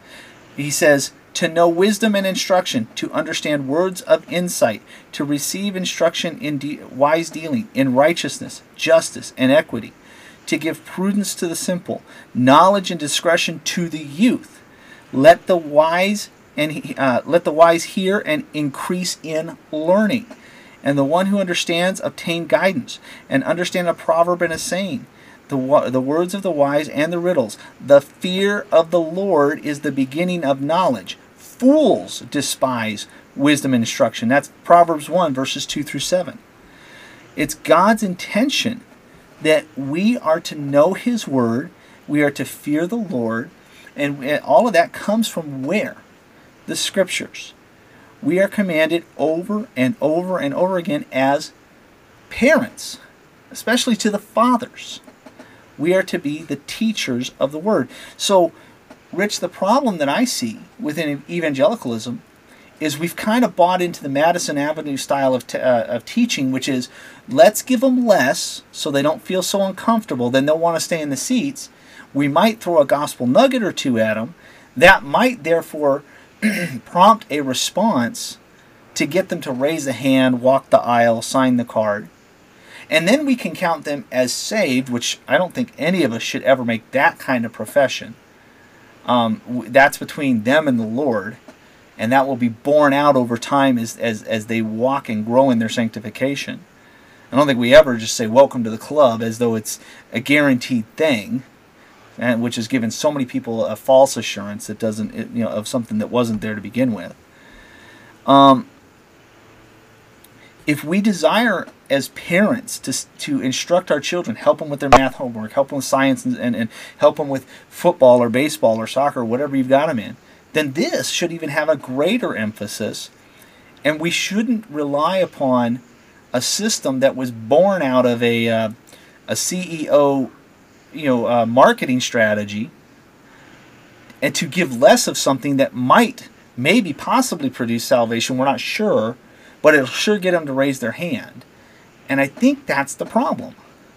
He says, to know wisdom and instruction, to understand words of insight, to receive instruction in de- wise dealing, in righteousness, justice, and equity, to give prudence to the simple, knowledge and discretion to the youth. Let the wise and uh, let the wise hear and increase in learning, and the one who understands obtain guidance, and understand a proverb and a saying, the the words of the wise and the riddles. The fear of the Lord is the beginning of knowledge. Fools despise wisdom and instruction. That's Proverbs one, verses two through seven. It's God's intention that we are to know His Word, we are to fear the Lord, and all of that comes from where? The Scriptures. We are commanded over and over and over again as parents, especially to the fathers. We are to be the teachers of the Word. So, Rich, the problem that I see within evangelicalism is we've kind of bought into the Madison Avenue style of, t- uh, of teaching, which is let's give them less so they don't feel so uncomfortable, then they'll want to stay in the seats. We might throw a gospel nugget or two at them. That might therefore prompt a response to get them to raise a hand, walk the aisle, sign the card. And then we can count them as saved, which I don't think any of us should ever make that kind of profession. Um, that's between them and the Lord, and that will be borne out over time as, as, as they walk and grow in their sanctification. I don't think we ever just say welcome to the club as though it's a guaranteed thing, and which has given so many people a false assurance that doesn't, you know, of something that wasn't there to begin with. Um, if we desire as parents to to instruct our children, help them with their math homework, help them with science, and, and, and help them with football or baseball or soccer, whatever you've got them in, then this should even have a greater emphasis, and we shouldn't rely upon a system that was born out of a uh, a C E O, you know, uh, marketing strategy, and to give less of something that might, maybe, possibly produce salvation. We're not sure, but it'll sure get them to raise their hand. And I think that's the problem.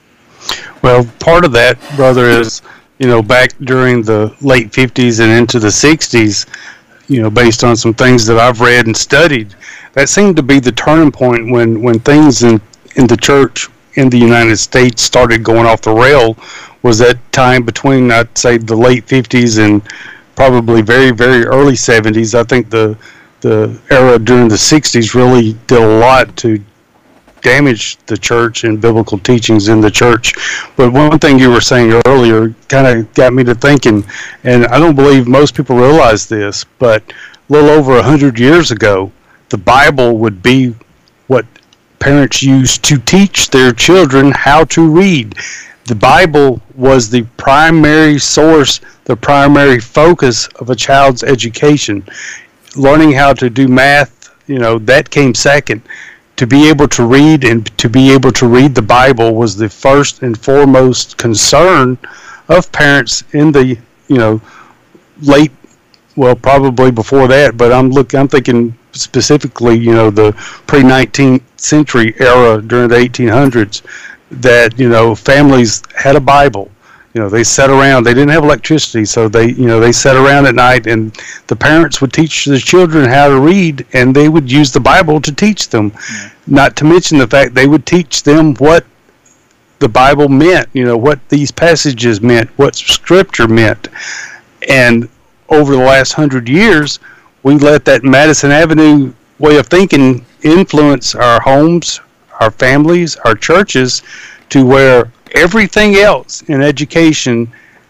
Well, part of that, brother, is, you know, back during the late fifties and into the sixties, you know, based on some things that I've read and studied, that seemed to be the turning point when, when things in, in the church in the United States started going off the rail. Was that time between, I'd say, the late fifties and probably very, very early seventies. I think the the era during the sixties really did a lot to damage the church and biblical teachings in the church. But one thing you were saying earlier kind of got me to thinking, and I don't believe most people realize this, but a little over a hundred years ago, the Bible would be what parents used to teach their children how to read. The Bible was the primary source, the primary focus of a child's education. Learning how to do math, you know, that came second. To be able to read and to be able to read the Bible was the first and foremost concern of parents in the, you know, late, well, probably before that, but I'm look, I'm thinking specifically, you know, the pre-nineteenth century era during the eighteen hundreds, that, you know, families had a Bible. You know, they sat around, they didn't have electricity, so they, you know, they sat around at night, and the parents would teach the children how to read, and they would use the Bible to teach them. Mm-hmm. Not to mention the fact they would teach them what the Bible meant, you know, what these passages meant, what Scripture meant. And over the last hundred years, we let that Madison Avenue way of thinking influence our homes, our families, our churches, to where everything else in education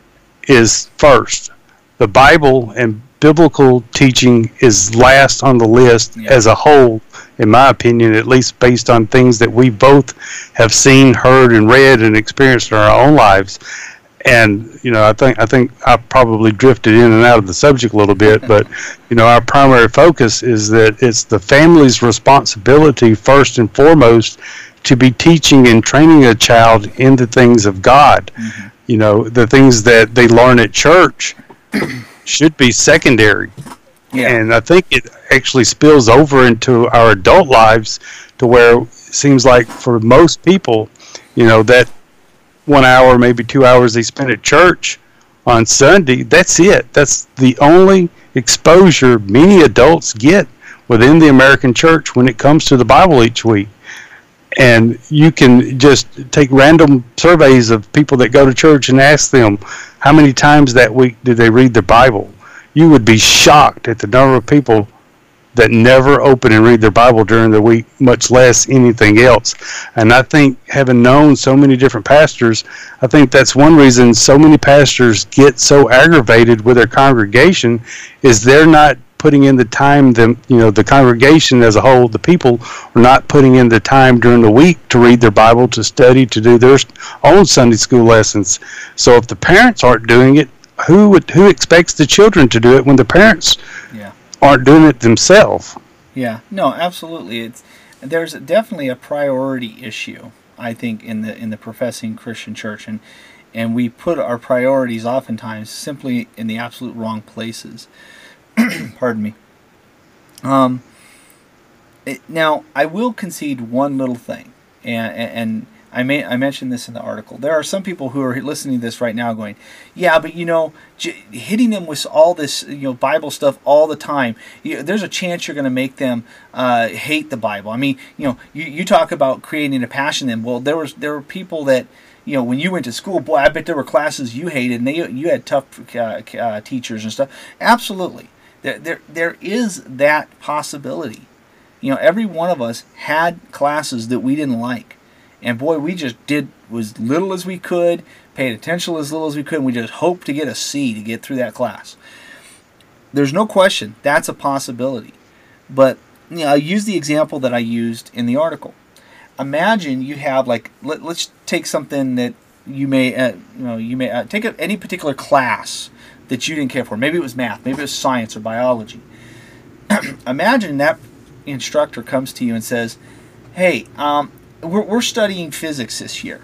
is first. The Bible and biblical teaching is last on the list. Yeah. As a whole, in my opinion, at least based on things that we both have seen, heard, and read and experienced in our own lives. And, you know, I think I think I probably drifted in and out of the subject a little bit, but, you know, our primary focus is that it's the family's responsibility first and foremost to be teaching and training a child in the things of God. Mm-hmm. You know, the things that they learn at church should be secondary. Yeah. And I think it actually spills over into our adult lives to where it seems like for most people, you know, that one hour, maybe two hours they spend at church on Sunday, that's it. That's the only exposure many adults get within the American church when it comes to the Bible each week. And you can just take random surveys of people that go to church and ask them how many times that week did they read the Bible. You would be shocked at the number of people that never open and read their Bible during the week, much less anything else. And I think, having known so many different pastors, I think that's one reason so many pastors get so aggravated with their congregation, is they're not putting in the time, them, you know, the congregation as a whole, the people are not putting in the time during the week to read their Bible, to study, to do their own Sunday school lessons. So if the parents aren't doing it, who would, who expects the children to do it when the parents yeah. aren't doing it themselves? Yeah, no, absolutely. It's there's definitely a priority issue, I think, in the in the professing Christian church, and and we put our priorities oftentimes simply in the absolute wrong places. Pardon me. Um, it, now, I will concede one little thing, and, and I may I mentioned this in the article. There are some people who are listening to this right now going, yeah, but you know, j- hitting them with all this, you know, Bible stuff all the time, you, there's a chance you're going to make them uh, hate the Bible. I mean, you know, you, you talk about creating a passion in them. Well, there was there were people that, you know, when you went to school, boy, I bet there were classes you hated, and they you had tough uh, uh, teachers and stuff. Absolutely, there there there is that possibility. You know, every one of us had classes that we didn't like. And boy, we just did as little as we could, paid attention as little as we could, and we just hoped to get a C to get through that class. There's no question that's a possibility. But you know, I'll use the example that I used in the article. Imagine you have like, let, let's take something that you may, uh, you know, you may uh, take a, any particular class that you didn't care for. Maybe it was math, maybe it was science or biology. Imagine that instructor comes to you and says, "Hey, um, We're, we're studying physics this year,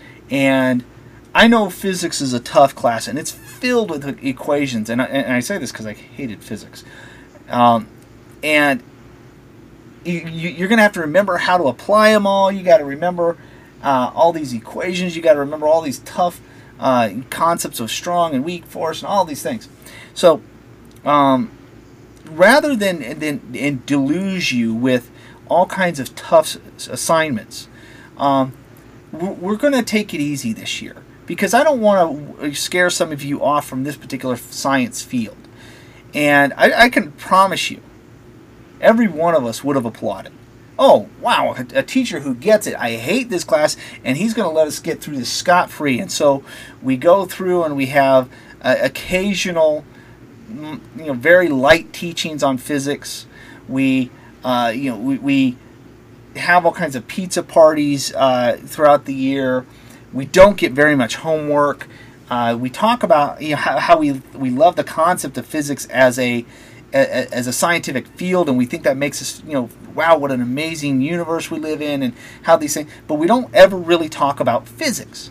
and I know physics is a tough class, and it's filled with equations, and I, and I say this because I hated physics, um, and you, you, you're going to have to remember how to apply them all. You got to remember uh, all these equations. You got to remember all these tough uh, concepts of strong and weak force and all these things. So um, rather than, than and deluge you with all kinds of tough assignments. Um, we're going to take it easy this year because I don't want to scare some of you off from this particular science field. And I, I can promise you, every one of us would have applauded. Oh, wow, a, a teacher who gets it. I hate this class, and he's going to let us get through this scot-free. And so we go through and we have uh, occasional, you know, very light teachings on physics. We Uh, you know, we, we have all kinds of pizza parties uh, throughout the year. We don't get very much homework. Uh, we talk about you know, how, how we we love the concept of physics as a, a as a scientific field, and we think that makes us you know wow, what an amazing universe we live in, and how these things. But we don't ever really talk about physics.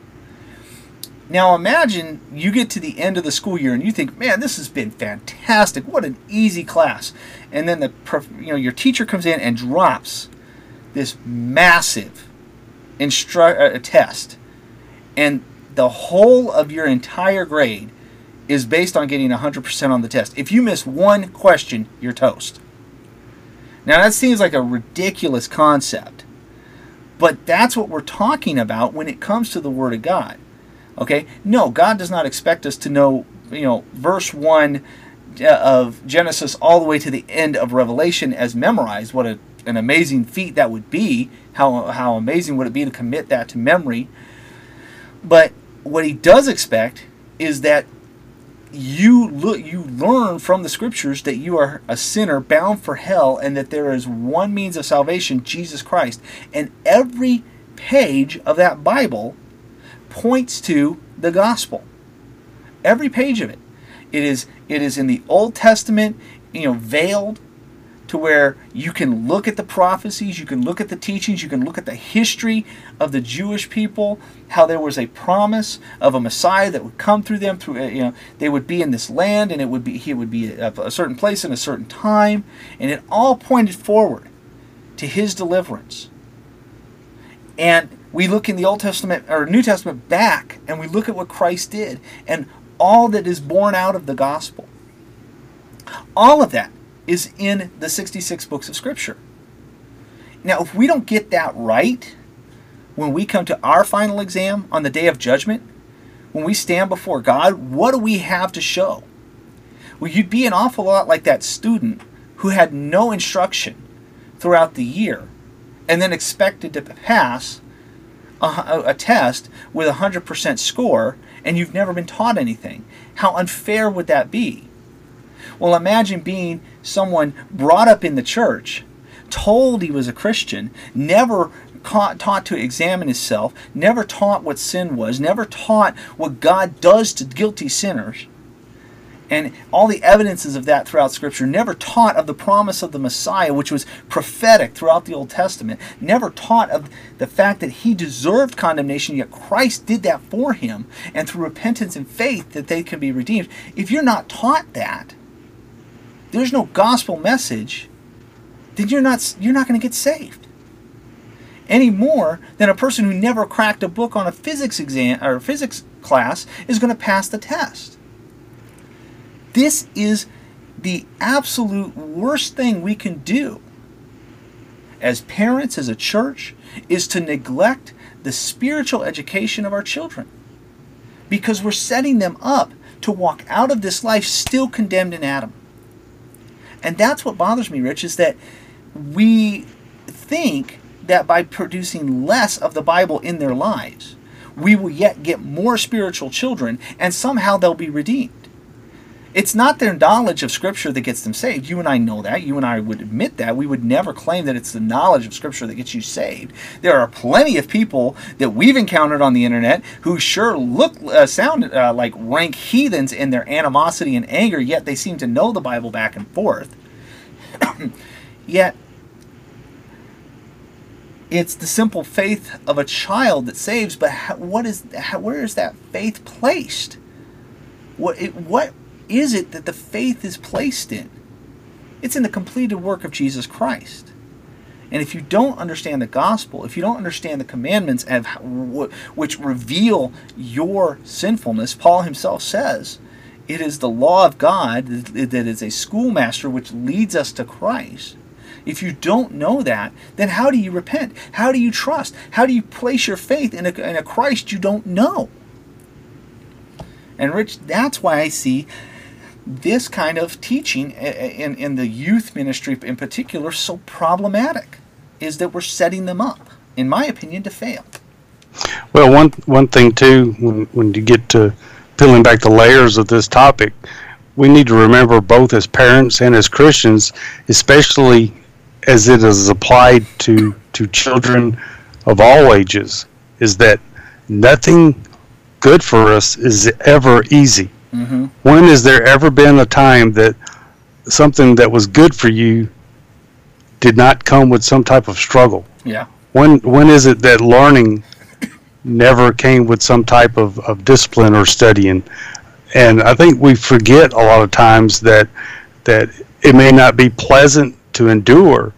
Now imagine you get to the end of the school year and you think, man, this has been fantastic. What an easy class. And then the you know your teacher comes in and drops this massive instru- uh, test. And the whole of your entire grade is based on getting one hundred percent on the test. If you miss one question, you're toast. Now that seems like a ridiculous concept. But that's what we're talking about when it comes to the Word of God. Okay? No, God does not expect us to know, you know, verse one of Genesis all the way to the end of Revelation as memorized. What a, an amazing feat that would be. How, how amazing would it be to commit that to memory. But what he does expect is that you look, you learn from the Scriptures that you are a sinner bound for hell and that there is one means of salvation, Jesus Christ. And every page of that Bible points to the gospel. Every page of it. It is it is in the Old Testament, you know, veiled to where you can look at the prophecies, you can look at the teachings, you can look at the history of the Jewish people, how there was a promise of a Messiah that would come through them, through you know, they would be in this land, and it would be he would be at a certain place in a certain time, and it all pointed forward to his deliverance. And we look in the Old Testament or New Testament back, and we look at what Christ did, and all that is born out of the gospel. All of that is in the sixty-six books of Scripture. Now, if we don't get that right, when we come to our final exam on the day of judgment, when we stand before God, what do we have to show? Well, you'd be an awful lot like that student who had no instruction throughout the year and then expected to pass a, a test with a one hundred percent score, and you've never been taught anything. How unfair would that be? Well, imagine being someone brought up in the church, told he was a Christian, never caught, taught to examine himself, never taught what sin was, never taught what God does to guilty sinners, and all the evidences of that throughout Scripture, never taught of the promise of the Messiah, which was prophetic throughout the Old Testament, never taught of the fact that he deserved condemnation, yet Christ did that for him, and through repentance and faith that they can be redeemed. If you're not taught that, there's no gospel message, then you're not you're not going to get saved. any more than a person who never cracked a book on a physics exam or physics class is going to pass the test. This is the absolute worst thing we can do as parents, as a church, is to neglect the spiritual education of our children, because we're setting them up to walk out of this life still condemned in Adam. And that's what bothers me, Rich, is that we think that by producing less of the Bible in their lives, we will yet get more spiritual children, and somehow they'll be redeemed. It's not their knowledge of Scripture that gets them saved. You and I know that. You and I would admit that. We would never claim that it's the knowledge of Scripture that gets you saved. There are plenty of people that we've encountered on the internet who sure look, uh, sound uh, like rank heathens in their animosity and anger, yet they seem to know the Bible back and forth. Yet, it's the simple faith of a child that saves, but how, what is, how, where is that faith placed? What it, what is it that the faith is placed in? It's in the completed work of Jesus Christ. And if you don't understand the gospel, if you don't understand the commandments of how, which reveal your sinfulness, Paul himself says, it is the law of God that is a schoolmaster which leads us to Christ. If you don't know that, then how do you repent? How do you trust? How do you place your faith in a, in a Christ you don't know? And Rich, that's why I see this kind of teaching in, in the youth ministry in particular so problematic, is that we're setting them up, in my opinion, to fail. Well, one one thing too, when, when you get to peeling back the layers of this topic, we need to remember, both as parents and as Christians, especially as it is applied to, to children of all ages, is that nothing good for us is ever easy. Mm-hmm. When has there ever been a time that something that was good for you did not come with some type of struggle? Yeah. When when is it that learning never came with some type of, of discipline or studying? And I think we forget a lot of times that that it may not be pleasant to endure,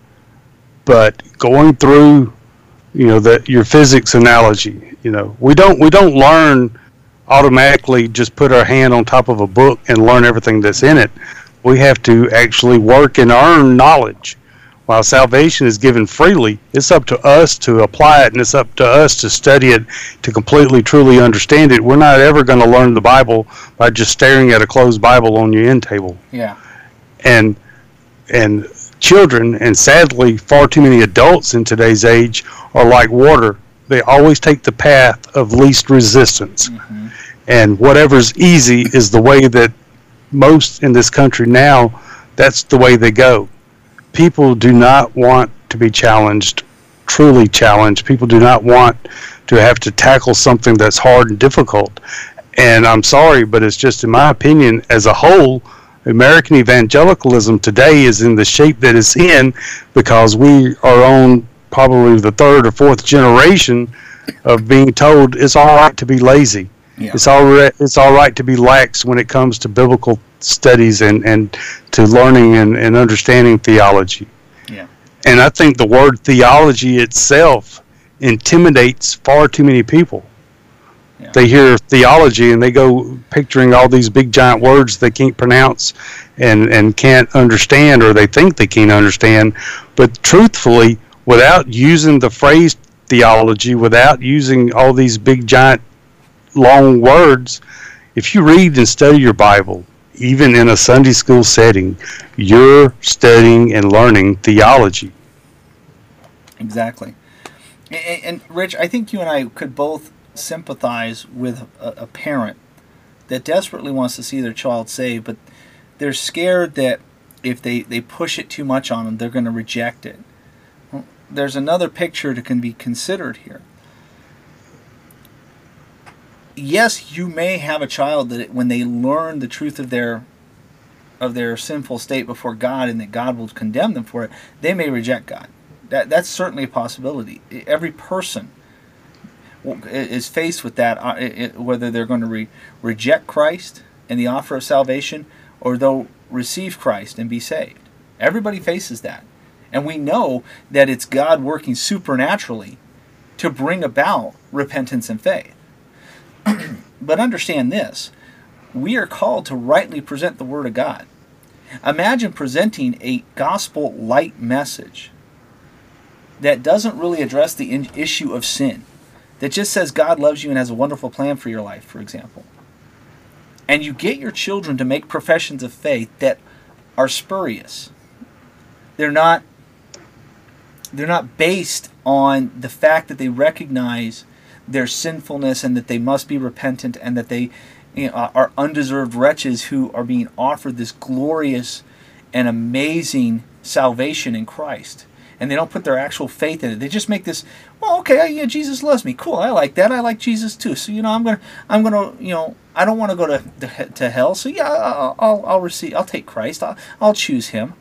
but going through, you know, the your physics analogy, you know, we don't we don't learn automatically, just put our hand on top of a book and learn everything that's in it. We have to actually work and earn knowledge. While salvation is given freely, it's up to us to apply it, and it's up to us to study it to completely, truly understand it. We're not ever going to learn the Bible by just staring at a closed Bible on your end table. Yeah. And and children, and sadly far too many adults in today's age, are like water. They always take the path of least resistance. Mm-hmm. And whatever's easy is the way that most in this country now, that's the way they go. People do not want to be challenged, truly challenged. People do not want to have to tackle something that's hard and difficult. And I'm sorry, but it's just, in my opinion, as a whole, American evangelicalism today is in the shape that it's in because we are on probably the third or fourth generation of being told it's all right to be lazy. Yeah. It's all right, it's all right to be lax when it comes to biblical studies and, and to learning and, and understanding theology. Yeah. And I think the word theology itself intimidates far too many people. Yeah. They hear theology and they go picturing all these big giant words they can't pronounce and, and can't understand, or they think they can't understand. But truthfully, without using the phrase theology, without using all these big giant long words, if you read and study your Bible, even in a Sunday school setting, you're studying and learning theology. Exactly. And, and Rich, I think you and I could both sympathize with a, a parent that desperately wants to see their child saved, but they're scared that if they, they push it too much on them, they're going to reject it. Well, there's another picture that can be considered here. Yes, you may have a child that when they learn the truth of their of their sinful state before God, and that God will condemn them for it, they may reject God. That that's certainly a possibility. Every person is faced with that, whether they're going to re- reject Christ and the offer of salvation, or they'll receive Christ and be saved. Everybody faces that. And we know that it's God working supernaturally to bring about repentance and faith. But understand this, we are called to rightly present the Word of God. Imagine presenting a gospel light message that doesn't really address the in- issue of sin, that just says God loves you and has a wonderful plan for your life, for example. And you get your children to make professions of faith that are spurious. They're not, they're not based on the fact that they recognize their sinfulness and that they must be repentant and that they, you know, are undeserved wretches who are being offered this glorious and amazing salvation in Christ. And they don't put their actual faith in it. They just make this, well, okay, yeah, Jesus loves me. Cool, I like that. I like Jesus too. So, you know, I'm gonna, I'm gonna, you know, I don't want to go to, to to hell. So yeah, I'll, I'll, I'll receive, I'll take Christ. I'll, I'll choose Him.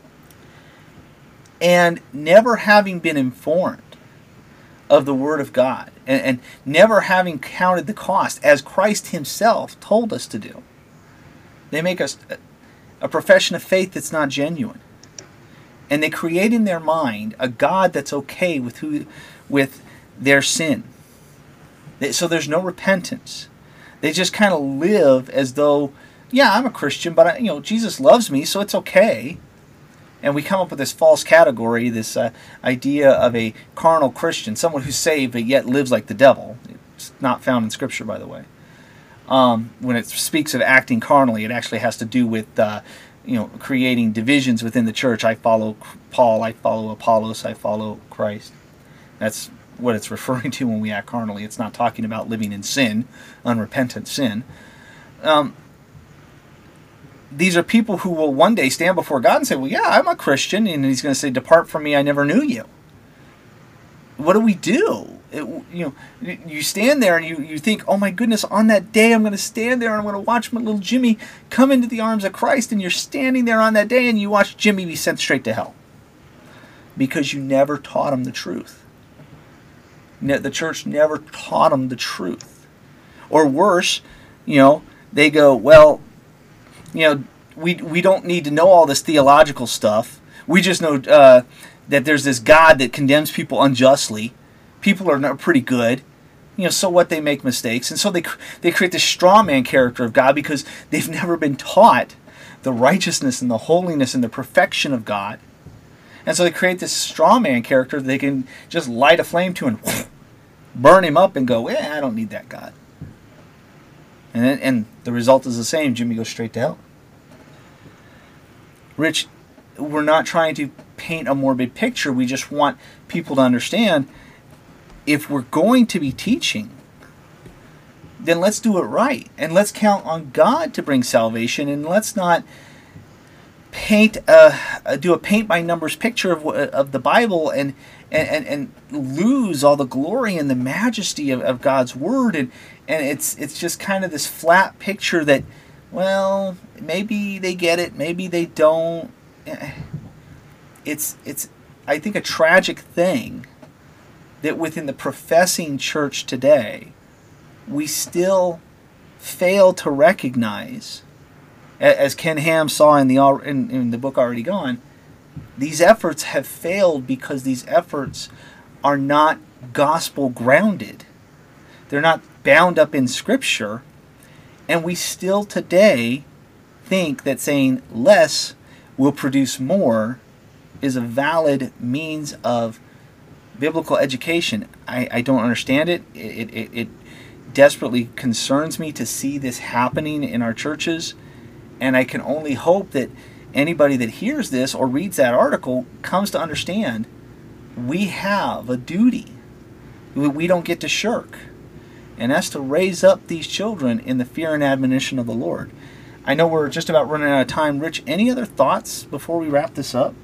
And never having been informed of the Word of God, and, and never having counted the cost, as Christ Himself told us to do, they make us a, a profession of faith that's not genuine. And they create in their mind a God that's okay with who, with their sin. So there's no repentance. They just kind of live as though, yeah, I'm a Christian, but I, you know, Jesus loves me, so it's okay. And we come up with this false category, this uh, idea of a carnal Christian, someone who's saved but yet lives like the devil. It's not found in Scripture, by the way. Um, when it speaks of acting carnally, it actually has to do with uh, you know, creating divisions within the church. I follow Paul, I follow Apollos, I follow Christ. That's what it's referring to when we act carnally. It's not talking about living in sin, unrepentant sin. Um, these are people who will one day stand before God and say, well, yeah, I'm a Christian. And He's going to say, depart from me, I never knew you. What do we do? It, you know, you stand there and you, you think, oh my goodness, on that day I'm going to stand there and I'm going to watch my little Jimmy come into the arms of Christ, and you're standing there on that day and you watch Jimmy be sent straight to hell because you never taught him the truth. The church never taught him the truth. Or worse, you know, they go, well, you know, we we don't need to know all this theological stuff. We just know uh, that there's this God that condemns people unjustly. People are not pretty good, you know. So what? They make mistakes, and so they they create this straw man character of God because they've never been taught the righteousness and the holiness and the perfection of God, and so they create this straw man character that they can just light a flame to and whoosh, burn him up and go, eh, I don't need that God. And then, and the result is the same. Jimmy goes straight to hell. Rich, we're not trying to paint a morbid picture. We just want people to understand, if we're going to be teaching, then let's do it right. And let's count on God to bring salvation. And let's not paint a, do a paint-by-numbers picture of of the Bible and, and, and lose all the glory and the majesty of, of God's Word. And, and it's, it's just kind of this flat picture that, well, maybe they get it, maybe they don't. It's, it's I think, a tragic thing that within the professing church today, we still fail to recognize, as Ken Ham saw in the in, in the book Already Gone, these efforts have failed because these efforts are not gospel grounded. They're not bound up in Scripture, and we still today think that saying less will produce more is a valid means of biblical education. I, I don't understand it. It, it. it desperately concerns me to see this happening in our churches, and I can only hope that anybody that hears this or reads that article comes to understand we have a duty we don't get to shirk, and that's to raise up these children in the fear and admonition of the Lord. I know we're just about running out of time. Rich, any other thoughts before we wrap this up?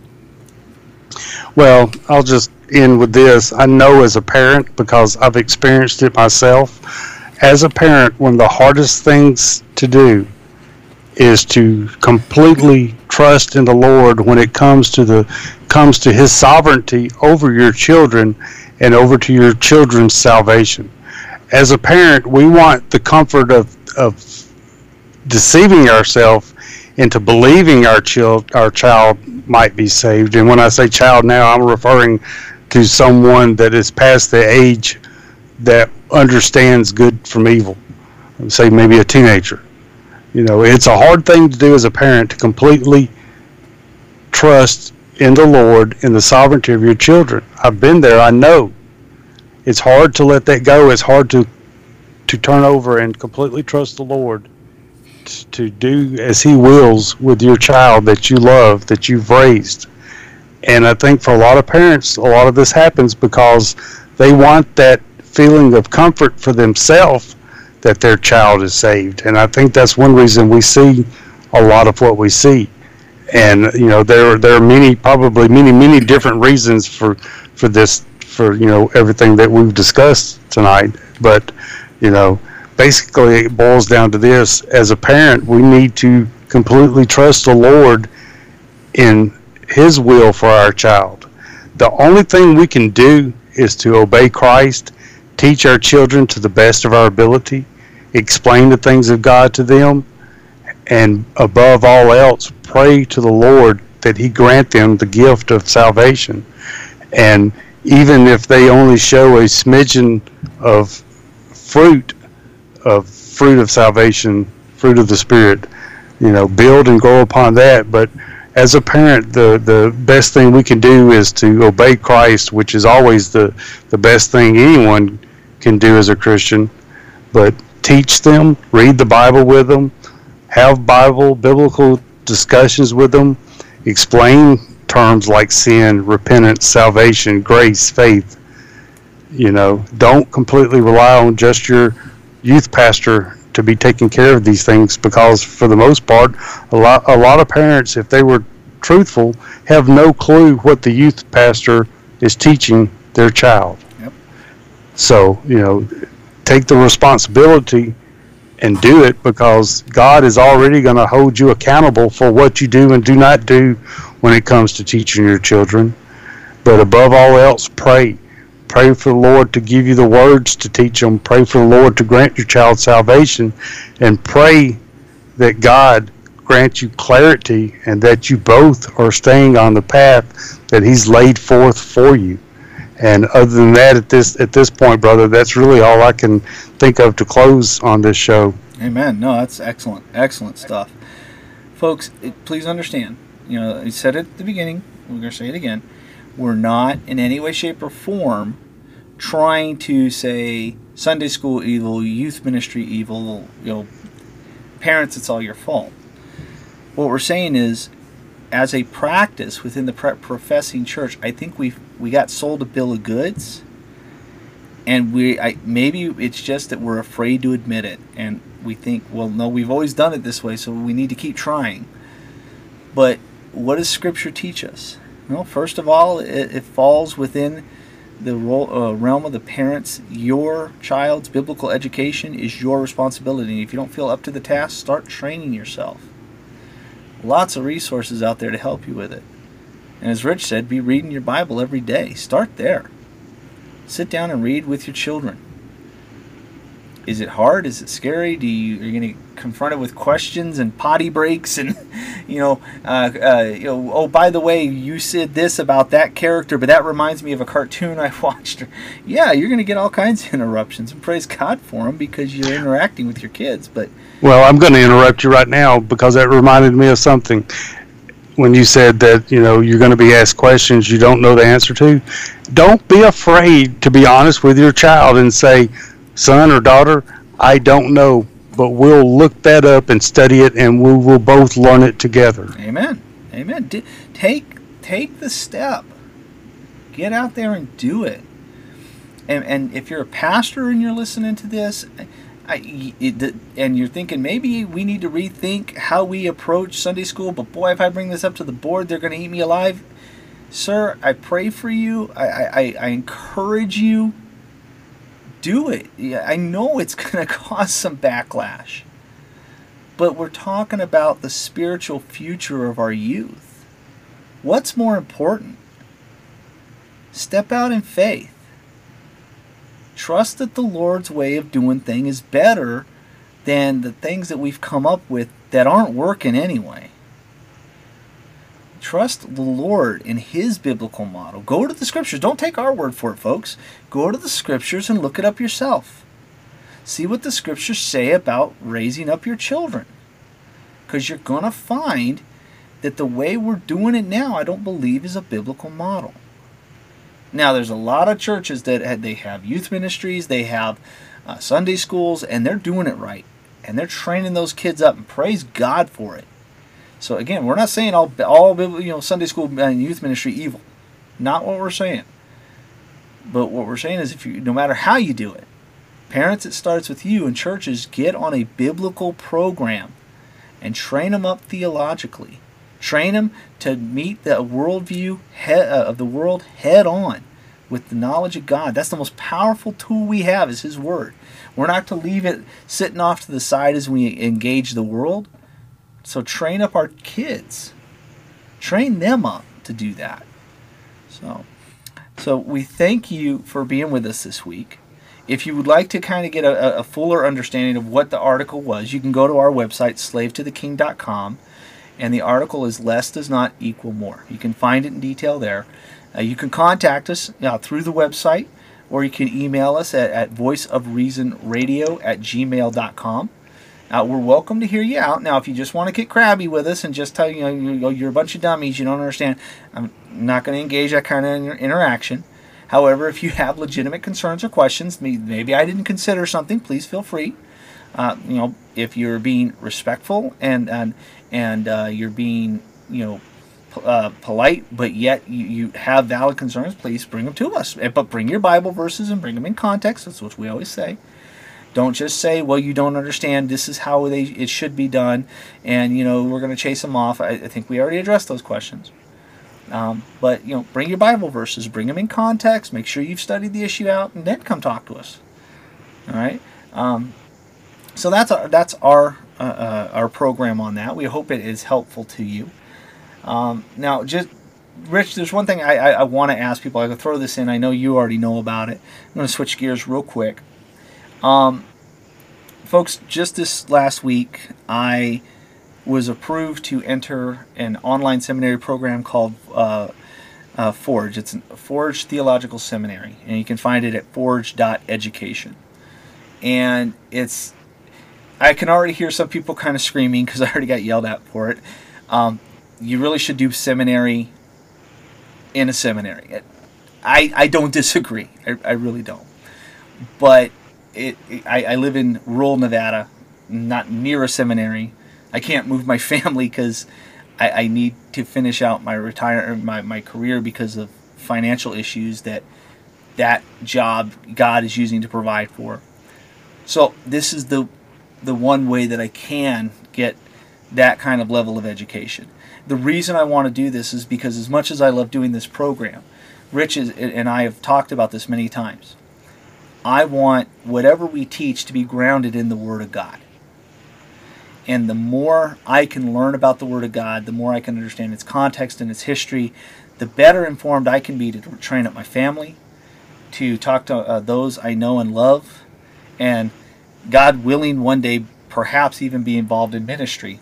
Well, I'll just end with this. I know as a parent, because I've experienced it myself, as a parent, one of the hardest things to do is to completely trust in the Lord when it comes to the comes to His sovereignty over your children and over to your children's salvation. As a parent, we want the comfort of of deceiving ourselves into believing our child our child might be saved. And when I say child now, I'm referring to someone that is past the age that understands good from evil. Say maybe a teenager. You know, it's a hard thing to do as a parent to completely trust in the Lord, in the sovereignty of your children. I've been there. I know. It's hard to let that go. It's hard to to turn over and completely trust the Lord t- to do as He wills with your child that you love, that you've raised. And I think for a lot of parents, a lot of this happens because they want that feeling of comfort for themselves that their child is saved. And I think that's one reason we see a lot of what we see. And, you know, there, there are many, probably many, many different reasons for, for this, for, you know, everything that we've discussed tonight. But, you know, basically it boils down to this. As a parent, we need to completely trust the Lord in His will for our child. The only thing we can do is to obey Christ, teach our children to the best of our ability, explain the things of God to them, and above all else, pray to the Lord that He grant them the gift of salvation. And even if they only show a smidgen of fruit, of fruit of salvation, fruit of the Spirit, you know, build and grow upon that. But as a parent, the, the best thing we can do is to obey Christ, which is always the, the best thing anyone can do as a Christian. But teach them, read the Bible with them, have Bible, biblical discussions with them, explain terms like sin, repentance, salvation, grace, faith. You know, don't completely rely on just your youth pastor to be taking care of these things, because for the most part, a lot a lot of parents, if they were truthful, have no clue what the youth pastor is teaching their child. Yep. So, you know, take the responsibility and do it, because God is already going to hold you accountable for what you do and do not do when it comes to teaching your children. But above all else, pray. Pray for the Lord to give you the words to teach them. Pray for the Lord to grant your child salvation. And pray that God grant you clarity and that you both are staying on the path that He's laid forth for you. And other than that, at this at this point, brother, that's really all I can think of to close on this show. Amen. No, that's excellent. Excellent stuff. Folks, it, please understand, you know, I said it at the beginning, we're going to say it again. We're not in any way, shape, or form trying to say Sunday school evil, youth ministry evil, you know, parents, it's all your fault. What we're saying is, as a practice within the professing church, I think we we got sold a bill of goods, and we I, maybe it's just that we're afraid to admit it, and we think, well, no, we've always done it this way, so we need to keep trying. But what does Scripture teach us? Well, first of all, it, it falls within the role, uh, realm of the parents. Your child's biblical education is your responsibility. And if you don't feel up to the task, start training yourself. Lots of resources out there to help you with it. And as Rich said, be reading your Bible every day. Start there. Sit down and read with your children. Is it hard? Is it scary? Do you are you going to confront it with questions and potty breaks and you know, uh, uh, you know, oh, by the way, you said this about that character, but that reminds me of a cartoon I watched. Yeah, you're going to get all kinds of interruptions, and praise God for them because you're interacting with your kids. But well, I'm going to interrupt you right now because that reminded me of something. When you said that, you know, you're going to be asked questions you don't know the answer to, don't be afraid to be honest with your child and say, son or daughter, I don't know, but we'll look that up and study it, and we will both learn it together. Amen. Amen. D- take take the step. Get out there and do it. And and if you're a pastor and you're listening to this, I, it, and you're thinking maybe we need to rethink how we approach Sunday school, but boy, if I bring this up to the board, they're going to eat me alive. Sir, I pray for you. I, I, I encourage you. Do it. I know it's going to cause some backlash, but we're talking about the spiritual future of our youth. What's more important? Step out in faith. Trust that the Lord's way of doing things is better than the things that we've come up with that aren't working anyway. Trust the Lord in His biblical model. Go to the Scriptures. Don't take our word for it, folks. Go to the Scriptures and look it up yourself. See what the Scriptures say about raising up your children. Because you're going to find that the way we're doing it now, I don't believe, is a biblical model. Now, there's a lot of churches that have, they have youth ministries, they have uh, Sunday schools, and they're doing it right. And they're training those kids up, and praise God for it. So again, we're not saying all, all you know, Sunday school and youth ministry evil. Not what we're saying. But what we're saying is, if you, no matter how you do it, parents, it starts with you, and churches, get on a biblical program and train them up theologically. Train them to meet the worldview head, uh, of the world head on with the knowledge of God. That's the most powerful tool we have, is His Word. We're not to leave it sitting off to the side as we engage the world. So train up our kids. Train them up to do that. So, so we thank you for being with us this week. If you would like to kind of get a, a fuller understanding of what the article was, you can go to our website, slave to the king dot com. And the article is Less Does Not Equal More. You can find it in detail there. Uh, you can contact us uh, through the website, or you can email us at, at voiceofreasonradio at gmail dot com. Uh, we're welcome to hear you out. Now, if you just want to get crabby with us and just tell you, you know, you're a bunch of dummies, you don't understand, I'm not going to engage that kind of inter- interaction. However, if you have legitimate concerns or questions, maybe I didn't consider something, please feel free. Uh, you know, if you're being respectful and and and uh, you're being, you know, p- uh, polite, but yet you, you have valid concerns, please bring them to us. But bring your Bible verses and bring them in context. That's what we always say. Don't just say, well, you don't understand, this is how they it should be done, and, you know, we're going to chase them off. I, I think we already addressed those questions. Um, but, you know, bring your Bible verses, bring them in context, make sure you've studied the issue out, and then come talk to us. All right? Um, so that's our, that's our, uh, uh, our program on that. We hope it is helpful to you. Um, now, just, Rich, there's one thing I, I, I want to ask people. I can throw this in. I know you already know about it. I'm going to switch gears real quick. Um, folks, just this last week, I was approved to enter an online seminary program called uh, uh, Forge. It's a Forge Theological Seminary, and you can find it at forge dot education. And it's, I can already hear some people kind of screaming because I already got yelled at for it. Um, you really should do seminary in a seminary. I, I don't disagree. I, I really don't. But it, it I, I live in rural Nevada, not near a seminary. I can't move my family because I, I need to finish out my retire my, my career because of financial issues that that job God is using to provide for. So this is the the one way that I can get that kind of level of education. The reason I want to do this is because as much as I love doing this program, Rich is, and I have talked about this many times, I want whatever we teach to be grounded in the Word of God. And the more I can learn about the Word of God, the more I can understand its context and its history, the better informed I can be to train up my family, to talk to uh, those I know and love, and God willing, one day perhaps even be involved in ministry.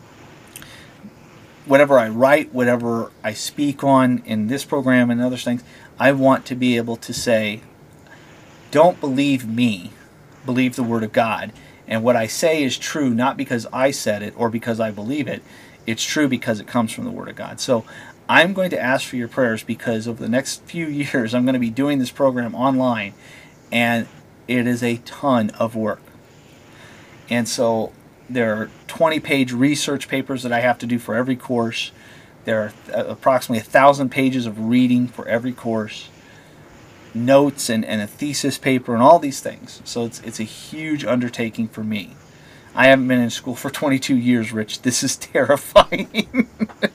Whatever I write, whatever I speak on in this program and other things, I want to be able to say, don't believe me, believe the Word of God. And what I say is true not because I said it or because I believe it. It's true because it comes from the Word of God. So I'm going to ask for your prayers because over the next few years I'm going to be doing this program online, and it is a ton of work. And so there are twenty-page research papers that I have to do for every course. There are approximately a thousand pages of reading for every course, notes and, and a thesis paper and all these things. So it's it's a huge undertaking for me. I haven't been in school for twenty-two years, Rich. This is terrifying.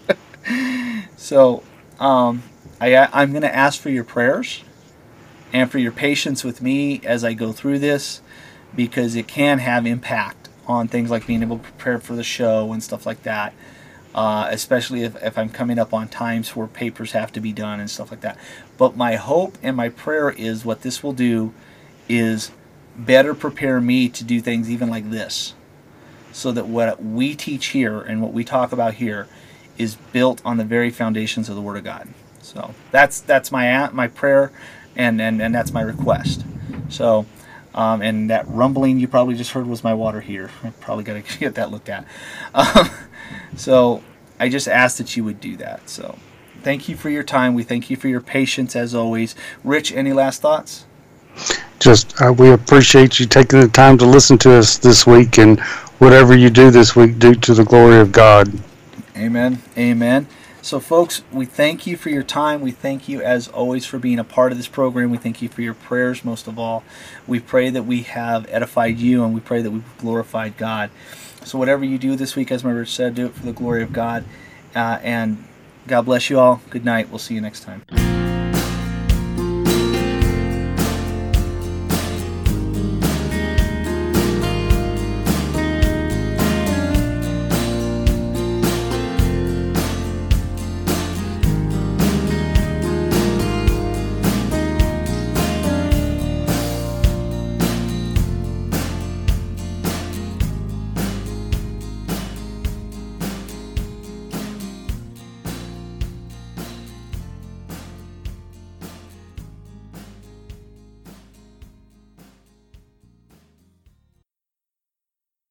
so um, I, I'm going to ask for your prayers and for your patience with me as I go through this, because it can have impact on things like being able to prepare for the show and stuff like that, uh, especially if, if I'm coming up on times where papers have to be done and stuff like that. But my hope and my prayer is what this will do is better prepare me to do things even like this, so that what we teach here and what we talk about here is built on the very foundations of the Word of God. So that's that's my my prayer, and, and, and that's my request. So, um, and that rumbling you probably just heard was my water heater. I probably got to get that looked at. Um, so I just ask that you would do that. So thank you for your time. We thank you for your patience as always. Rich, any last thoughts? Just uh, we appreciate you taking the time to listen to us this week, and whatever you do this week, do to the glory of God. Amen. Amen. So, folks, we thank you for your time. We thank you, as always, for being a part of this program. We thank you for your prayers, most of all. We pray that we have edified you, and we pray that we've glorified God. So whatever you do this week, as my Rich said, do it for the glory of God. Uh, and God bless you all. Good night. We'll see you next time.